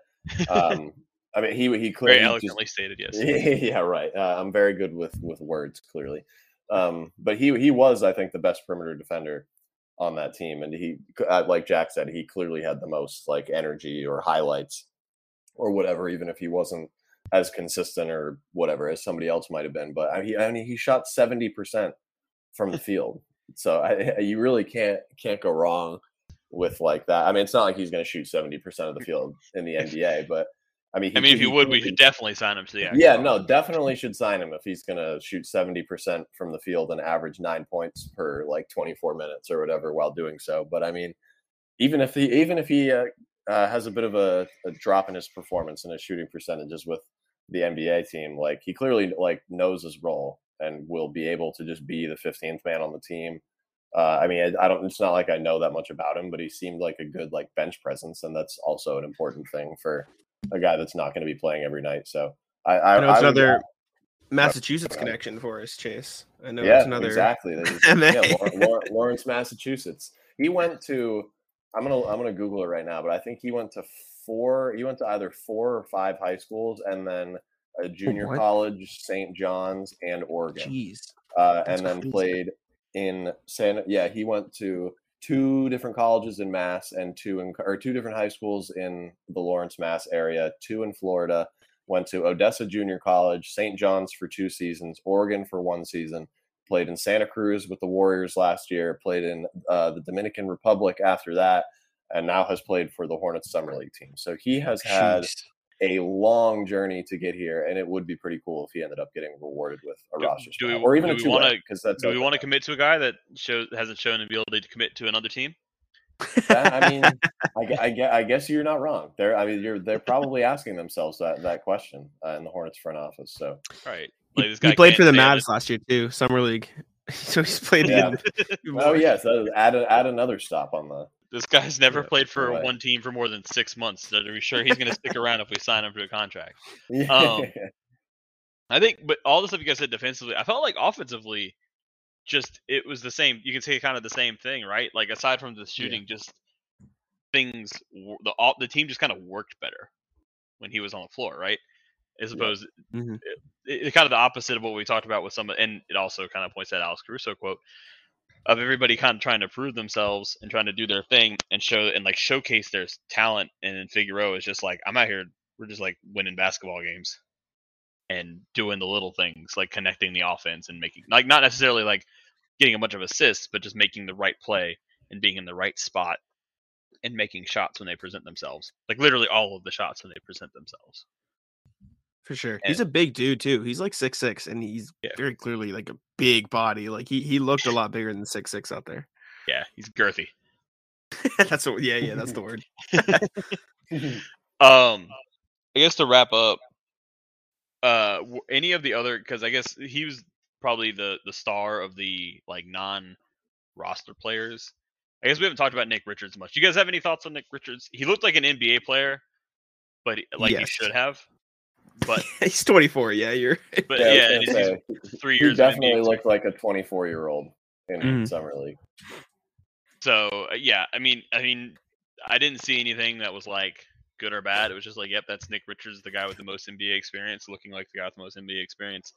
I mean, he clearly very eloquently stated. Yes. Yeah, right. I'm very good with words, clearly. But he was, I think, the best perimeter defender on that team, and he, like Jack said, he clearly had the most like energy or highlights or whatever, even if he wasn't as consistent or whatever as somebody else might have been. But I mean, he shot 70% from the field, so you really can't go wrong with like that. I mean, it's not like he's going to shoot 70% of the field in the NBA, but I mean, if you would, we should definitely sign him to the. Yeah, no, definitely should sign him if he's going to shoot 70% from the field and average 9 points per like 24 minutes or whatever while doing so. But I mean, even if he has a bit of a drop in his performance and his shooting percentages with the NBA team, like he clearly like knows his role and will be able to just be the 15th man on the team. I mean, I don't. It's not like I know that much about him, but he seemed like a good like bench presence, and that's also an important thing for a guy that's not going to be playing every night. So I know it's another Massachusetts connection for us, Chase. I know it's another exactly. Lawrence, Massachusetts. He went to. I'm gonna Google it right now, but I think he went to either 4 or 5 high schools, and then a junior college, St. John's, and Oregon. Jeez. And then played in he went to 2 different colleges in Mass and 2 different high schools in the Lawrence, Mass area, 2 in Florida, went to Odessa Junior College, St. John's for 2 seasons, Oregon for 1 season, played in Santa Cruz with the Warriors last year, played in the Dominican Republic after that, and now has played for the Hornets Summer League team. So he has had a long journey to get here, and it would be pretty cool if he ended up getting rewarded with a roster spot, or even a 2-way. Do we want to commit to a guy that hasn't shown the ability to commit to another team? I mean, I guess you're not wrong. They're probably asking themselves that question in the Hornets front office. So right, like, he played for the Mavs last year too, Summer League. So he's played. Yeah. Oh yes, add another stop on the. This guy's never played for one team for more than 6 months. So are we sure he's going to stick around if we sign him to a contract? I think, but all the stuff you guys said defensively, I felt like offensively, just it was the same. You can say kind of the same thing, right? Like aside from the shooting, just things. The team just kind of worked better when he was on the floor, right? As opposed, it's kind of the opposite of what we talked about with some, and it also kind of points to that Alex Caruso quote of everybody kind of trying to prove themselves and trying to do their thing and showcase their talent. And then Figueroa is just like, I'm out here. We're just like winning basketball games and doing the little things like connecting the offense and making like not necessarily like getting a bunch of assists, but just making the right play and being in the right spot and making shots when they present themselves. Like literally all of the shots when they present themselves. For sure. He's a big dude too. He's like 6'6", and he's very clearly like a big body. Like he looked a lot bigger than 6'6" out there. Yeah, he's girthy. That's what. Yeah, that's the word. I guess to wrap up, any of the other, because I guess he was probably the star of the like non-roster players. I guess we haven't talked about Nick Richards much. Do you guys have any thoughts on Nick Richards? He looked like an NBA player, but he should have. But he's 24. Yeah, you're. But he's 3 years. He definitely looked like a 24-year-old in Summer League. So I mean, I didn't see anything that was like good or bad. It was just like, yep, that's Nick Richards, the guy with the most NBA experience, looking like the guy with the most NBA experience.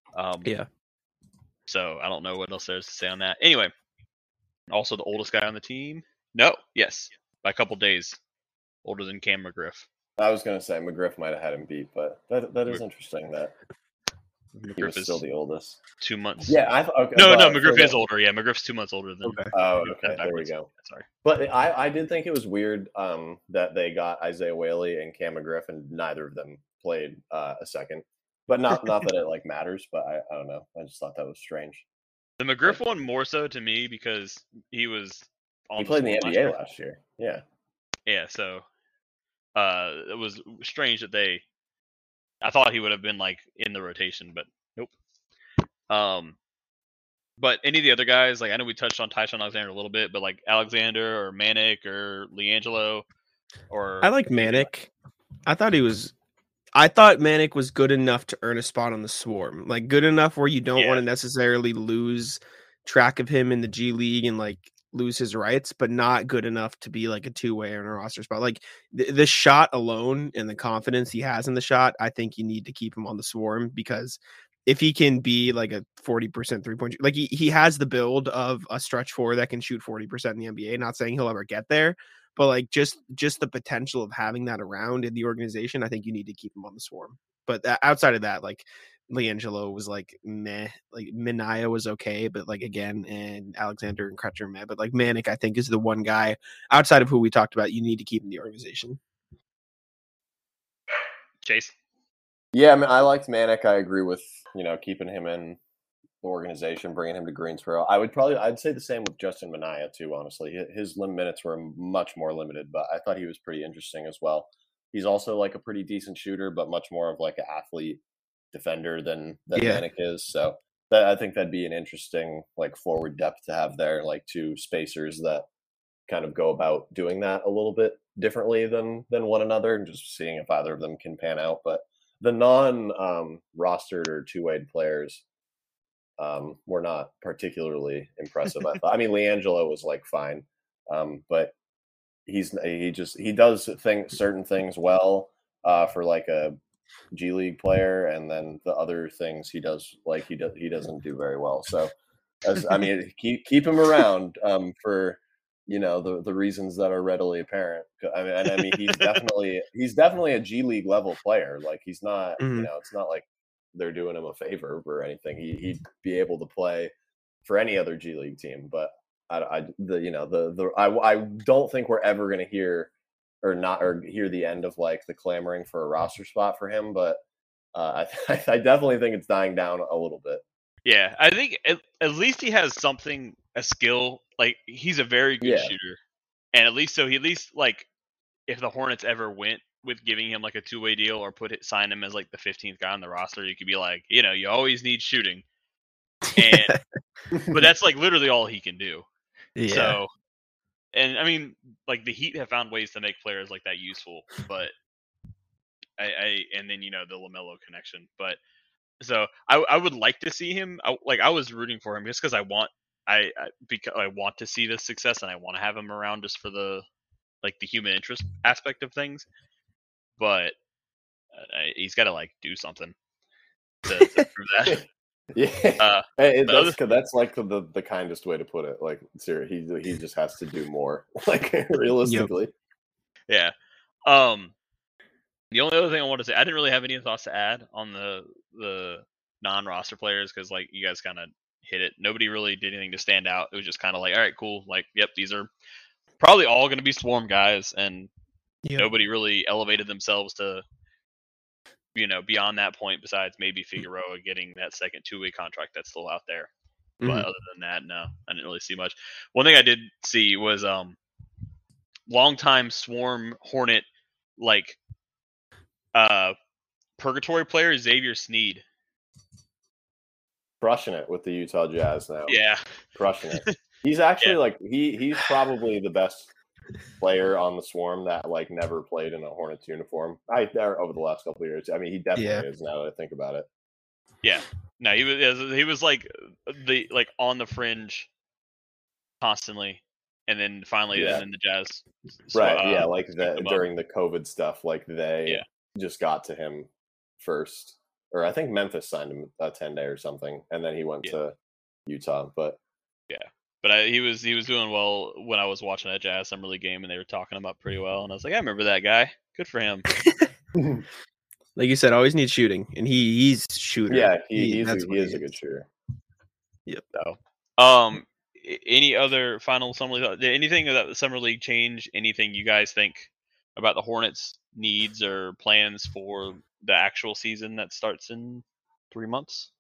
So I don't know what else there's to say on that. Anyway, also the oldest guy on the team. Yes, by a couple days, older than Cam McGriff. I was going to say McGriff might have had him beat, but that is interesting that he was still the oldest. 2 months. Yeah, No, McGriff is older. Yeah, McGriff's 2 months older than. Okay. Oh, okay. There we go. Sorry, but I did think it was weird that they got Isaiah Whaley and Cam McGriff, and neither of them played a second. But not that it like matters. But I don't know. I just thought that was strange. The McGriff one more so to me because he was. He played in the NBA last year. Yeah. Yeah. So. It was strange that I thought he would have been like in the rotation, but nope. But any of the other guys, like I know we touched on Tyshawn Alexander a little bit, but like Alexander or Manic or LiAngelo or I like Manic. I thought Manic was good enough to earn a spot on the Swarm. Like good enough where you don't want to necessarily lose track of him in the G League and like lose his rights, but not good enough to be like a two-way in a roster spot. Like the shot alone and the confidence he has in the shot, I think you need to keep him on the Swarm, because if he can be like a 40% three-point, like he has the build of a stretch four that can shoot 40% in the NBA. Not saying he'll ever get there, but like just the potential of having that around in the organization, I think you need to keep him on the Swarm. But outside of that, like LiAngelo was like meh, like Minaya was okay, but like again, and Alexander and Crutcher meh, but like Manic I think is the one guy outside of who we talked about you need to keep in the organization. Chase. Yeah, I mean, I liked Manic. I agree with keeping him in the organization, bringing him to Greensboro. I'd say the same with Justin Minaya too. Honestly, his minutes were much more limited, but I thought he was pretty interesting as well. He's also like a pretty decent shooter, but much more of like an athlete defender than Manic is. So I think that'd be an interesting like forward depth to have there, like two spacers that kind of go about doing that a little bit differently than one another, and just seeing if either of them can pan out. But the non-rostered or two-way players were not particularly impressive. I thought. I mean, LiAngelo was like fine, but he does certain things well for like a G League player, and then the other things he doesn't do very well. So, keep him around for the reasons that are readily apparent. I mean he's definitely a G League level player. Like he's not it's not like they're doing him a favor or anything. He'd be able to play for any other G League team, but I don't think we're ever going to hear the end of like the clamoring for a roster spot for him, but I definitely think it's dying down a little bit. Yeah, I think at least he has something, a skill. Like he's a very good shooter, and at least like if the Hornets ever went with giving him like a two-way deal or sign him as like the 15th guy on the roster, you could be like, you always need shooting, and but that's like literally all he can do. Yeah. So, and I mean, like the Heat have found ways to make players like that useful, but and then the LaMelo connection, but so I would like to see him. I was rooting for him just because I want to see this success and I want to have him around just for the human interest aspect of things, but he's got to like do something to prove that. Yeah, that's like the kindest way to put it. Like, seriously, he just has to do more. Like, realistically. Yep. Yeah. The only other thing I want to say, I didn't really have any thoughts to add on the non-roster players because, like, you guys kind of hit it. Nobody really did anything to stand out. It was just kind of like, all right, cool. Like, yep, these are probably all going to be Swarm guys, and nobody really elevated themselves to beyond that point, besides maybe Figueroa getting that second two-way contract that's still out there. Mm-hmm. But other than that, no, I didn't really see much. One thing I did see was longtime Swarm Hornet purgatory player Xavier Sneed. Crushing it with the Utah Jazz now. Yeah. Crushing it. He's actually he's probably the best player on the Swarm that never played in a Hornets uniform. Over the last couple of years. I mean, he definitely is now that I think about it. Yeah. No, he was on the fringe constantly, and then finally in the Jazz. Right. During the COVID stuff, they just got to him first, or I think Memphis signed him a 10-day or something, and then he went to Utah. But he was doing well when I was watching that Jazz Summer League game, and they were talking him up pretty well, and I was like, I remember that guy. Good for him. Like you said, always needs shooting, and he's shooter. Yeah, he is a good shooter. Yep. So, any other final Summer League? Did anything about the Summer League change? Anything you guys think about the Hornets' needs or plans for the actual season that starts in 3 months?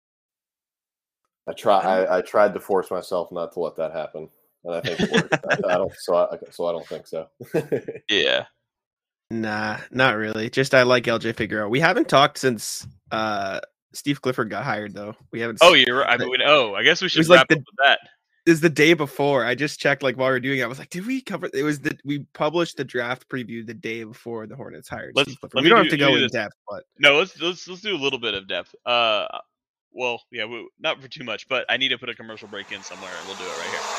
I tried to force myself not to let that happen, and I think it worked. I don't think so. Yeah. Nah, not really. Just I like LJ Figueroa. We haven't talked since Steve Clifford got hired though. We haven't. Oh, you're right. I guess we should was wrap like up with that. Is the day before. I just checked like while we were doing it. I was like, did we cover? It was that we published the draft preview the day before the Hornets hired Steve Clifford. We don't have to go in depth, but no, let's do a little bit of depth. Well, yeah, not for too much, but I need to put a commercial break in somewhere, and we'll do it right here.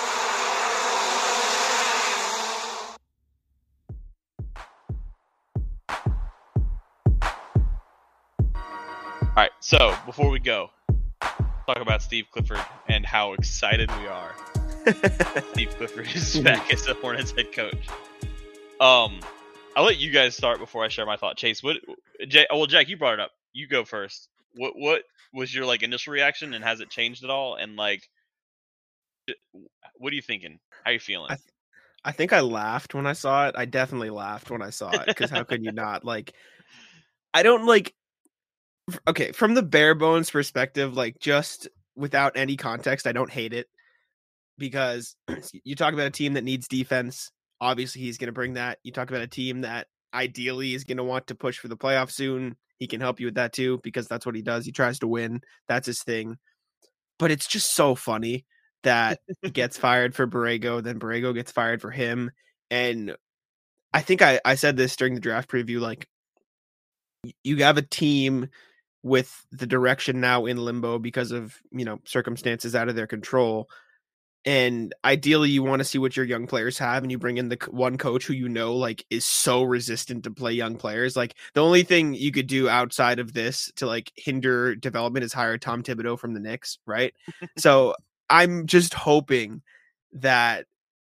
All right, so before we go, talk about Steve Clifford and how excited we are. Steve Clifford is back as the Hornets head coach. I'll let you guys start before I share my thought. Chase, Jack, you brought it up. You go first. What was your like initial reaction, and has it changed at all? And like, what are you thinking? How are you feeling? I think I laughed when I saw it. I definitely laughed when I saw it because how could you not? Like, I don't like. Okay, from the bare bones perspective, like just without any context, I don't hate it because you talk about a team that needs defense. Obviously, he's going to bring that. You talk about a team that ideally is going to want to push for the playoffs soon. He can help you with that too because that's what he does. He tries to win. That's his thing. But it's just so funny that he gets fired for Borrego, then Borrego gets fired for him. And I think I said this during the draft preview, like you have a team with the direction now in limbo because of, circumstances out of their control. And ideally you want to see what your young players have, and you bring in the one coach who like is so resistant to play young players. Like the only thing you could do outside of this to like hinder development is hire Tom Thibodeau from the Knicks, right? So I'm just hoping that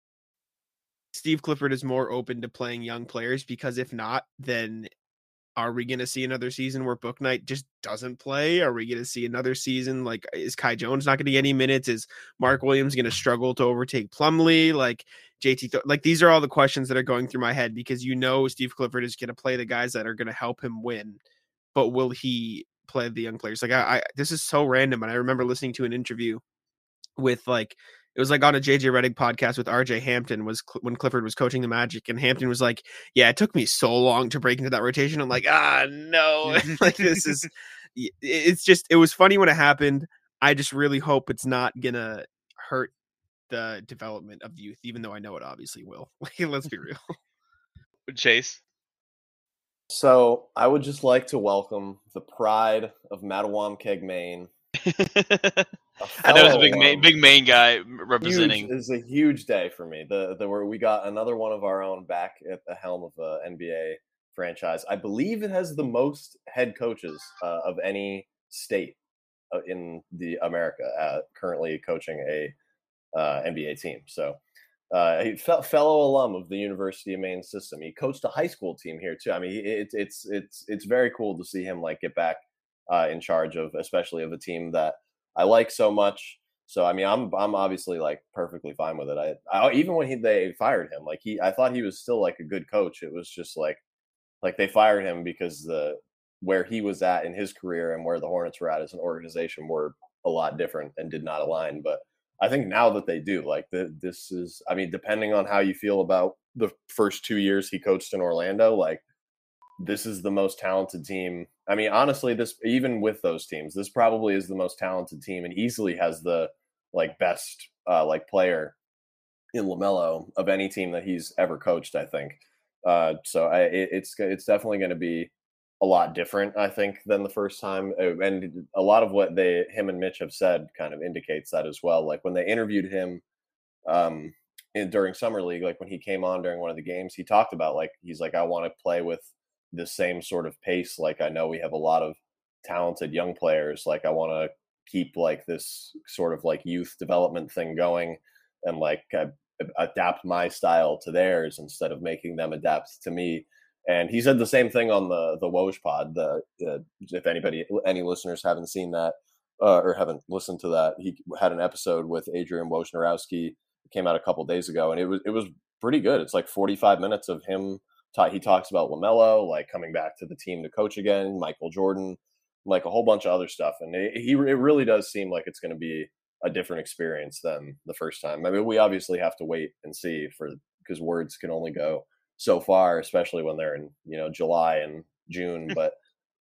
Steve Clifford is more open to playing young players, because if not, then are we going to see another season where Bouknight just doesn't play? Are we going to see another season? Like, is Kai Jones not going to get any minutes? Is Mark Williams going to struggle to overtake Plumlee? Like like these are all the questions that are going through my head, because Steve Clifford is going to play the guys that are going to help him win, but will he play the young players? Like this is so random. And I remember listening to an interview with it was like on a JJ Redick podcast with RJ Hampton when Clifford was coaching the Magic, and Hampton was like, yeah, it took me so long to break into that rotation. I'm like, no, like it was funny when it happened. I just really hope it's not going to hurt the development of youth, even though I know it obviously will. Let's be real. Chase. So I would just like to welcome the pride of Mattawamkeag, Maine. I know it's a big Maine guy representing. It's a huge day for me. We got another one of our own back at the helm of an NBA franchise. I believe it has the most head coaches of any state in the America currently coaching a NBA team. So he fellow alum of the University of Maine system. He coached a high school team here too. I mean, it's very cool to see him like get back in charge of, especially of a team that I like so much. So I mean, I'm obviously like perfectly fine with it. I even when they fired him, like I thought he was still like a good coach. It was just like they fired him because where he was at in his career and where the Hornets were at as an organization were a lot different and did not align. But I think now that they do, like this is, I mean, depending on how you feel about the first 2 years he coached in Orlando, like this is the most talented team. I mean, honestly, even with those teams, this probably is the most talented team and easily has the like best player in LaMelo of any team that he's ever coached, I think. So it's definitely going to be a lot different, I think, than the first time. And a lot of what him and Mitch have said kind of indicates that as well. Like when they interviewed him during Summer League, like when he came on during one of the games, he talked about he's like, I want to play with the same sort of pace. Like I know we have a lot of talented young players. Like I want to keep like this sort of like youth development thing going and like adapt my style to theirs instead of making them adapt to me. And he said the same thing on the Woj pod. If any listeners haven't seen that or haven't listened to that, he had an episode with Adrian Wojnarowski. It came out a couple days ago, and it was pretty good. It's like 45 minutes of him. He talks about LaMelo, like coming back to the team to coach again, Michael Jordan, like a whole bunch of other stuff. And it really does seem like it's going to be a different experience than the first time. I mean, we obviously have to wait and see because words can only go so far, especially when they're in, July and June. But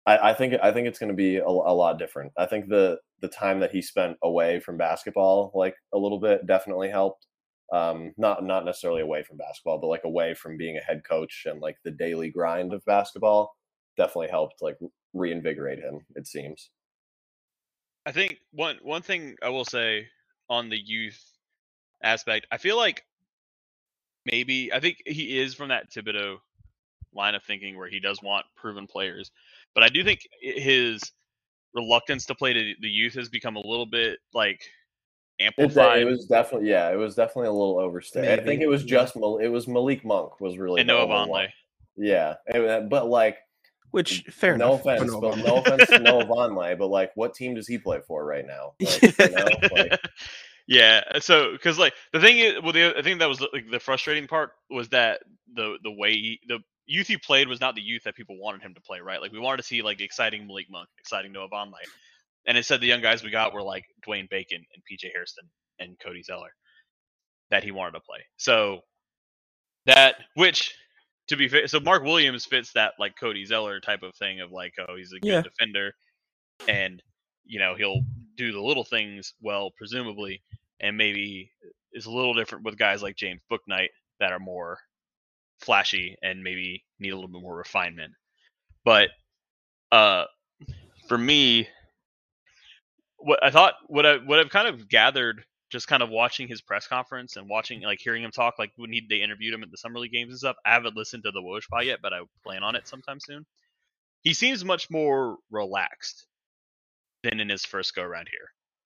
I think it's going to be a lot different. I think the time that he spent away from basketball, like a little bit, definitely helped. Not necessarily away from basketball, but like away from being a head coach and like the daily grind of basketball, definitely helped like reinvigorate him. It seems. I think one thing I will say on the youth aspect, I feel like I think he is from that Thibodeau line of thinking where he does want proven players, but I do think his reluctance to play to the youth has become a little bit like amplified. It was definitely a little overstated. Maybe, I think it was just it was Malik Monk was really and Noah Vonleh. Yeah, but like, which fair no enough. offense, but no offense to Noah Vonleh, but like, what team does he play for right now? Like, you know, like, yeah, so because like the thing is, I think that was like the frustrating part was that the way the youth he played was not the youth that people wanted him to play, right? Like we wanted to see like exciting Malik Monk, exciting Noah Vonleh, and instead the young guys we got were like Dwayne Bacon and PJ Hairston and Cody Zeller that he wanted to play. So that, which to be fair, so Mark Williams fits that like Cody Zeller type of thing of like, oh, he's a good defender, and you know he'll do the little things well, presumably, and maybe is a little different with guys like James Bouknight that are more flashy and maybe need a little bit more refinement. But for me, what I've kind of gathered just kind of watching his press conference and watching like hearing him talk, like when they interviewed him at the summer league games and stuff. I haven't listened to the Woj Pod yet, but I plan on it sometime soon. He seems much more relaxed than in his first go around here,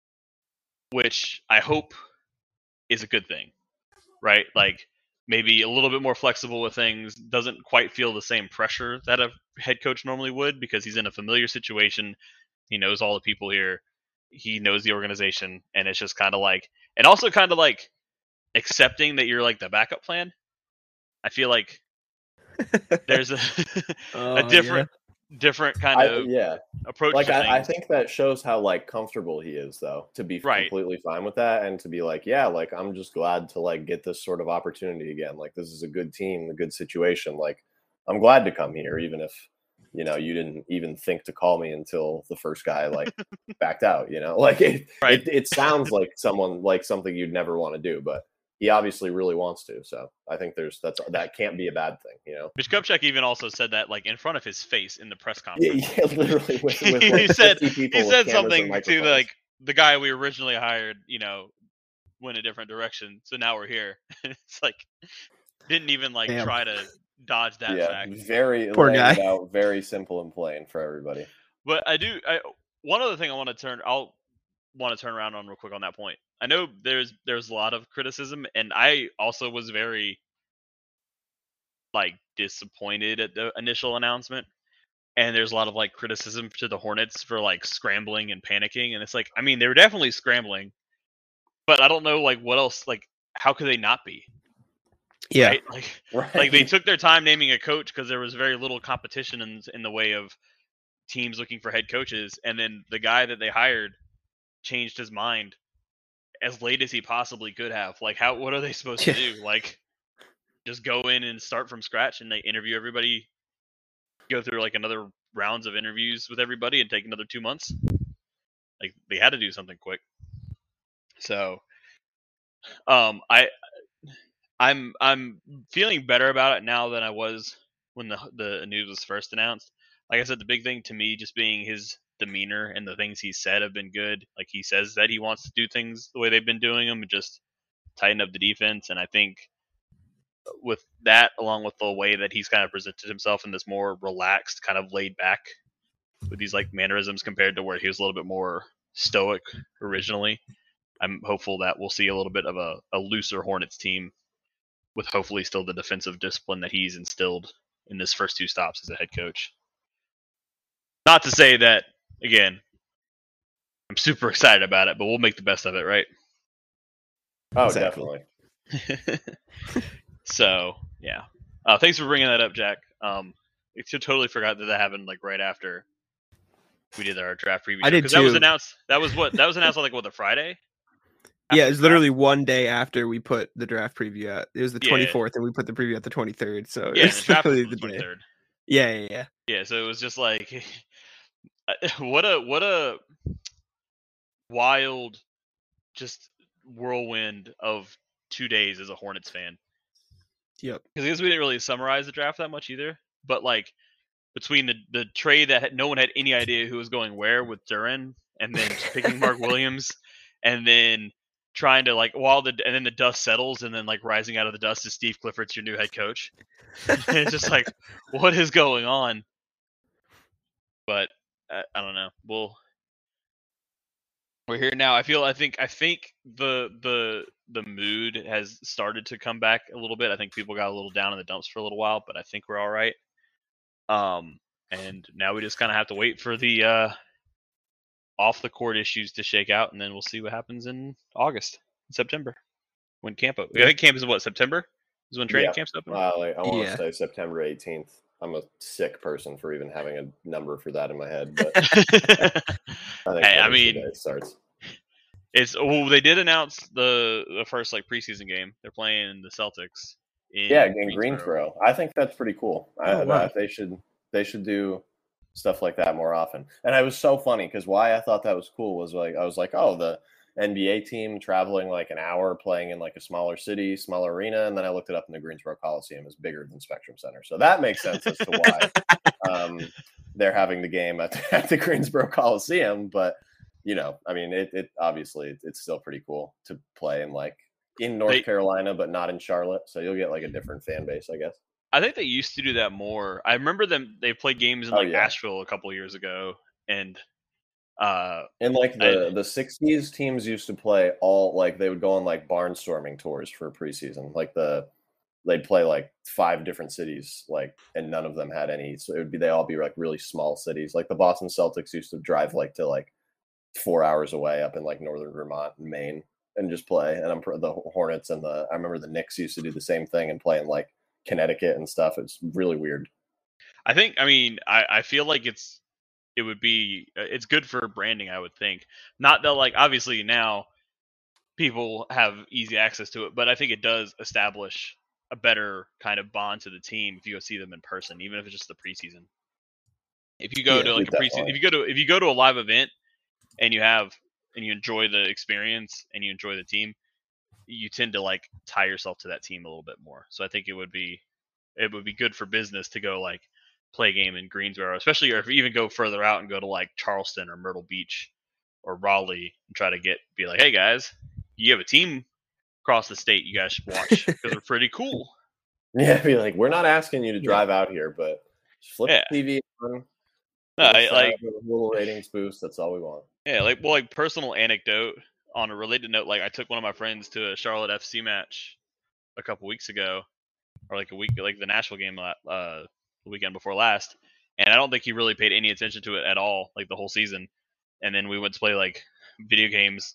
which I hope is a good thing, right? Like maybe a little bit more flexible with things, doesn't quite feel the same pressure that a head coach normally would because he's in a familiar situation. He knows all the people here. He knows the organization, and it's just kind of like, and also kind of like accepting that you're like the backup plan. I feel like there's a different kind of approach. Like to I think that shows how like comfortable he is, though, to be completely fine with that and to be like, yeah, like I'm just glad to like get this sort of opportunity again. Like this is a good team, a good situation. Like I'm glad to come here, even if you know you didn't even think to call me until the first guy like backed out. You know, like it sounds like something you'd never want to do, but he obviously really wants to. So I think that can't be a bad thing, you know. Mitch Kupchak even also said that like in front of his face in the press conference. Yeah, literally. With he said something to like the guy we originally hired, you know, went a different direction. So now we're here. It's like didn't even like try to dodge that fact. Very poor guy. Out, very simple and plain for everybody. But one other thing I'll want to turn around on real quick on that point. I know there's a lot of criticism, and I also was very like disappointed at the initial announcement. And there's a lot of like criticism to the Hornets for like scrambling and panicking, and it's like, I mean, they were definitely scrambling, but I don't know like what else, like how could they not be? Yeah, right? Like they took their time naming a coach because there was very little competition in the way of teams looking for head coaches, and then the guy that they hired changed his mind as late as he possibly could have. Like what are they supposed to do? Like just go in and start from scratch and they interview everybody, go through like another rounds of interviews with everybody and take another 2 months. Like they had to do something quick. So I'm feeling better about it now than I was when the news was first announced. Like I said, the big thing to me just being his demeanor and the things he said have been good. Like he says that he wants to do things the way they've been doing them and just tighten up the defense. And I think with that, along with the way that he's kind of presented himself in this more relaxed, kind of laid back with these like mannerisms compared to where he was a little bit more stoic originally, I'm hopeful that we'll see a little bit of a looser Hornets team with hopefully still the defensive discipline that he's instilled in his first 2 stops as a head coach. Not to say that, again, I'm super excited about it, but we'll make the best of it, right? Oh, exactly. Definitely. So, yeah. Thanks for bringing that up, Jack. I totally forgot that happened like right after we did our draft preview. I did too. Because that was announced. That was announced on like a Friday. Yeah, it was literally one day after we put the draft preview out. It was the 24th, and we put the preview out the 23rd. So yeah, it's the draft was the 23rd. Yeah. Yeah, so it was just like what a wild, just whirlwind of 2 days as a Hornets fan. Yep. Because I guess we didn't really summarize the draft that much either. But like between the trade that no one had any idea who was going where with Duren, and then picking Mark Williams, and then trying to like and then the dust settles, and then like rising out of the dust is Steve Clifford's your new head coach. It's just like, what is going on? But I don't know. We're here now. I think the mood has started to come back a little bit. I think people got a little down in the dumps for a little while, but I think we're all right. And now we just kind of have to wait for the off the court issues to shake out, and then we'll see what happens in September, when camp opens. I think camp is September is when training camp's open. I want to say September 18th. I'm a sick person for even having a number for that in my head. But I think it starts. They did announce the first like preseason game. They're playing the Celtics. In Greensboro. I think that's pretty cool. Wow. They should do stuff like that more often. And it was so funny because why I thought that was cool was like I was like, oh, the NBA team traveling like an hour, playing in like a smaller city, smaller arena, and then I looked it up, and the Greensboro Coliseum is bigger than Spectrum Center, so that makes sense as to why they're having the game at the Greensboro Coliseum. But I mean, it obviously it's still pretty cool to play in North Carolina, but not in Charlotte, so you'll get like a different fan base, I guess. I think they used to do that more. I remember they played games in Asheville a couple years ago, and in like the 60s, teams used to play they would go on like barnstorming tours for preseason. Like they'd play like 5 different cities, and none of them had any. So they'd all be like really small cities. Like the Boston Celtics used to drive to 4 hours away up in like northern Vermont and Maine and just play. And the Hornets and I remember the Knicks used to do the same thing and play in like Connecticut and stuff. It's really weird. I feel like it's good for branding, I would think. Not that obviously now people have easy access to it, but I think it does establish a better kind of bond to the team if you go see them in person, even if it's just the preseason. If you go to a preseason, if you go to a live event and you enjoy the experience and you enjoy the team, you tend to tie yourself to that team a little bit more. So I think it would be good for business to go play a game in Greensboro, especially if you even go further out and go to Charleston or Myrtle Beach or Raleigh and try to be like, hey guys, you have a team across the state you guys should watch because they're pretty cool. Yeah, be like, we're not asking you to drive out here, but just flip the TV on. A little ratings boost. That's all we want. Yeah, personal anecdote on a related note. I took one of my friends to a Charlotte FC match a couple weeks ago, or a week, the Nashville game the weekend before last, and I don't think he really paid any attention to it at all, the whole season. And then we went to play video games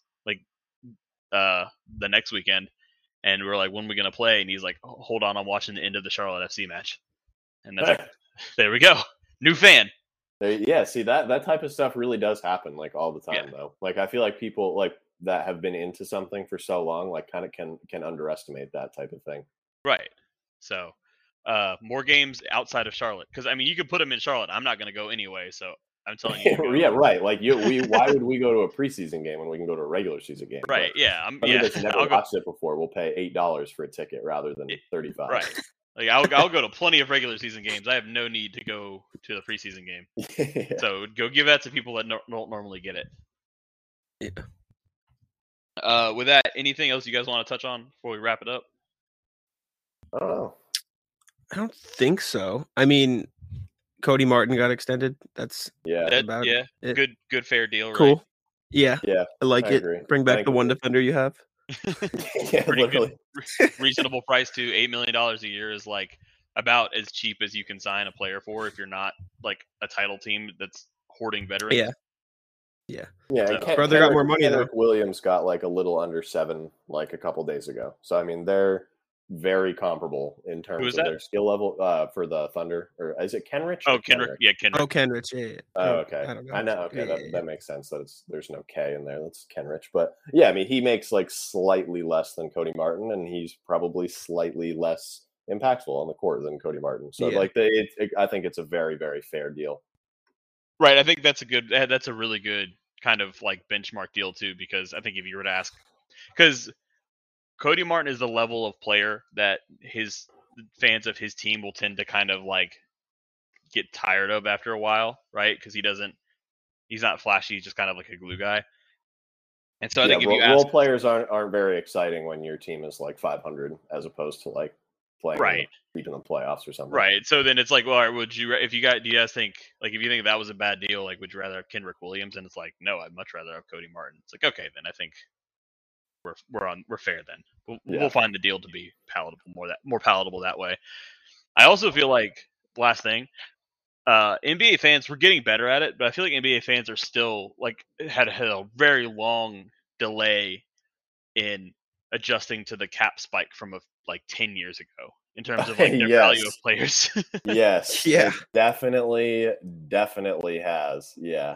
the next weekend, and we were like, when are we gonna play? And he's like, oh, hold on, I'm watching the end of the Charlotte FC match. And that's there we go, new fan. Yeah, see that type of stuff really does happen all the time though. I feel like people that have been into something for so long kind of can underestimate that type of thing. Right. So more games outside of Charlotte, because I mean you could put them in Charlotte. I'm not going to go anyway, so I'm telling you. Yeah, right. Why would we go to a preseason game when we can go to a regular season game? Right. But yeah. That's never watched it before. We'll pay $8 for a ticket rather than $35. Right. I'll go to plenty of regular season games. I have no need to go to the preseason game. Yeah. So go give that to people that don't normally get it. Yeah. With that, anything else you guys want to touch on before we wrap it up? I don't know. I don't think so. I mean, Cody Martin got extended. That's about it. Good fair deal. Cool. Right? Yeah. I like it. Agree. Bring back the one defender you have. Yeah, pretty good. Reasonable price too. $8 million a year is about as cheap as you can sign a player for if you're not a title team that's hoarding veterans. Yeah. So, brother got more money though. Williams got a little under 7 a couple days ago. So I mean they're very comparable in terms of their skill level for the Thunder. Or is it Kenrich? Oh, Kenrich. Yeah, Kenrich. Oh, Kenrich. Yeah. Oh, okay. I know. Okay, that makes sense. There's no K in there. That's Kenrich. But yeah, I mean, he makes slightly less than Cody Martin, and he's probably slightly less impactful on the court than Cody Martin. So I think it's a very, very fair deal. Right. I think that's a really good kind of like benchmark deal too, because I think if you were to ask, because Cody Martin is the level of player that his fans of his team will tend to kind of like get tired of after a while, right? Because he's not flashy, he's just kind of like a glue guy. And so I think if you role players aren't very exciting when your team is like 500 as opposed to like playing deep in the playoffs or something. Right. So then it's like, well, all right, do you guys think, like, if you think that was a bad deal, like, would you rather have Kenrick Williams? And it's like, no, I'd much rather have Cody Martin. It's like, okay, then I think we're fair then. We'll find the deal to be more palatable that way. I also feel like, last thing, NBA fans, we're getting better at it, but I feel like NBA fans are still like had a very long delay in adjusting to the cap spike from like 10 years ago in terms of like their value of players. Yes. Yeah. Definitely has. Yeah.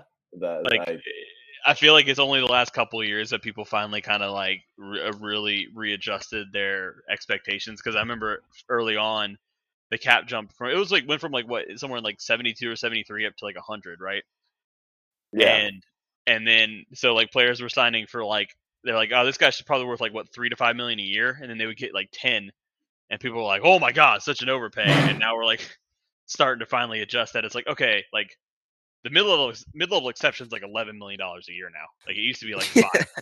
I feel like it's only the last couple of years that people finally kind of like really readjusted their expectations. Because I remember early on, the cap went from like somewhere in like 72 or 73 up to like 100, right? Yeah. And then so like players were signing for like, they're like, oh, this guy should probably worth like what, $3 to $5 million a year, and then they would get like 10, and people were like, oh my god, such an overpay. And now we're like starting to finally adjust that. It's like, okay, like the mid-level exception is like $11 million a year now. Like it used to be like 5.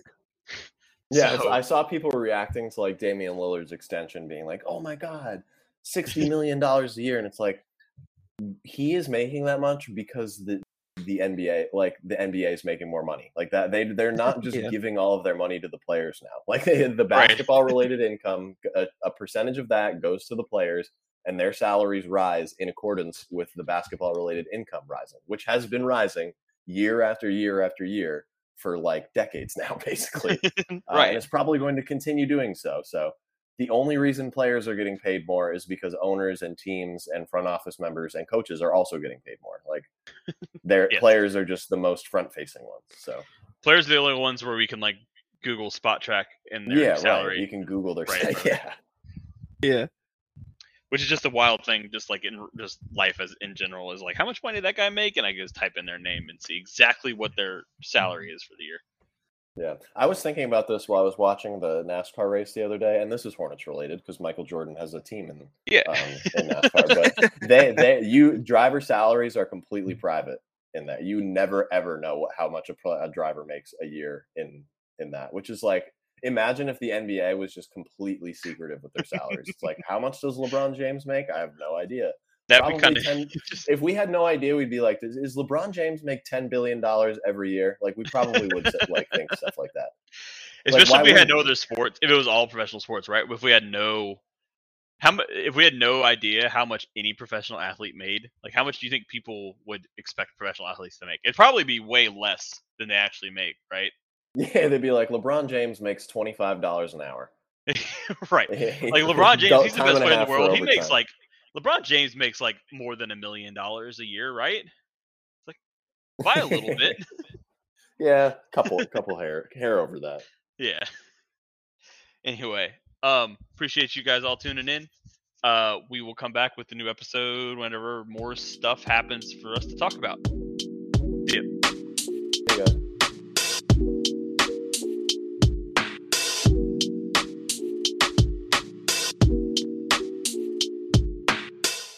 Yeah, so I saw people reacting to like Damian Lillard's extension, being like, oh my god, $60 million a year, and it's like, he is making that much because the NBA is making more money like that. They're not just giving all of their money to the players now. Like the basketball related income, a percentage of that goes to the players, and their salaries rise in accordance with the basketball related income rising, which has been rising year after year after year for like decades now, basically. Right. And it's probably going to continue doing so. So the only reason players are getting paid more is because owners and teams and front office members and coaches are also getting paid more. Like their players are just the most front facing ones. So players are the only ones where we can like Google spot track and their salary. Right. You can Google their Yeah. Which is just a wild thing, just like in just life as in general, is like, how much money did that guy make? And I just type in their name and see exactly what their salary is for the year. Yeah, I was thinking about this while I was watching the NASCAR race the other day, and this is Hornets related because Michael Jordan has a team in NASCAR. But driver salaries are completely private in that. You never ever know how much a driver makes a year in that, which is like, imagine if the NBA was just completely secretive with their salaries. It's like, how much does LeBron James make? I have no idea. That'd be kind of if we had no idea, we'd be like, is LeBron James make $10 billion every year? Like we probably would like think stuff like that. Especially if we had no other sports, if it was all professional sports, right? If we had no idea how much any professional athlete made, like how much do you think people would expect professional athletes to make? It'd probably be way less than they actually make, right? Yeah, they'd be like, LeBron James makes $25 an hour. Right. Like LeBron James, he's the best player in the world. He makes like LeBron James makes like more than $1 million a year, right? It's like by a little bit. Yeah, couple hair over that. Yeah. Anyway, appreciate you guys all tuning in. We will come back with a new episode whenever more stuff happens for us to talk about.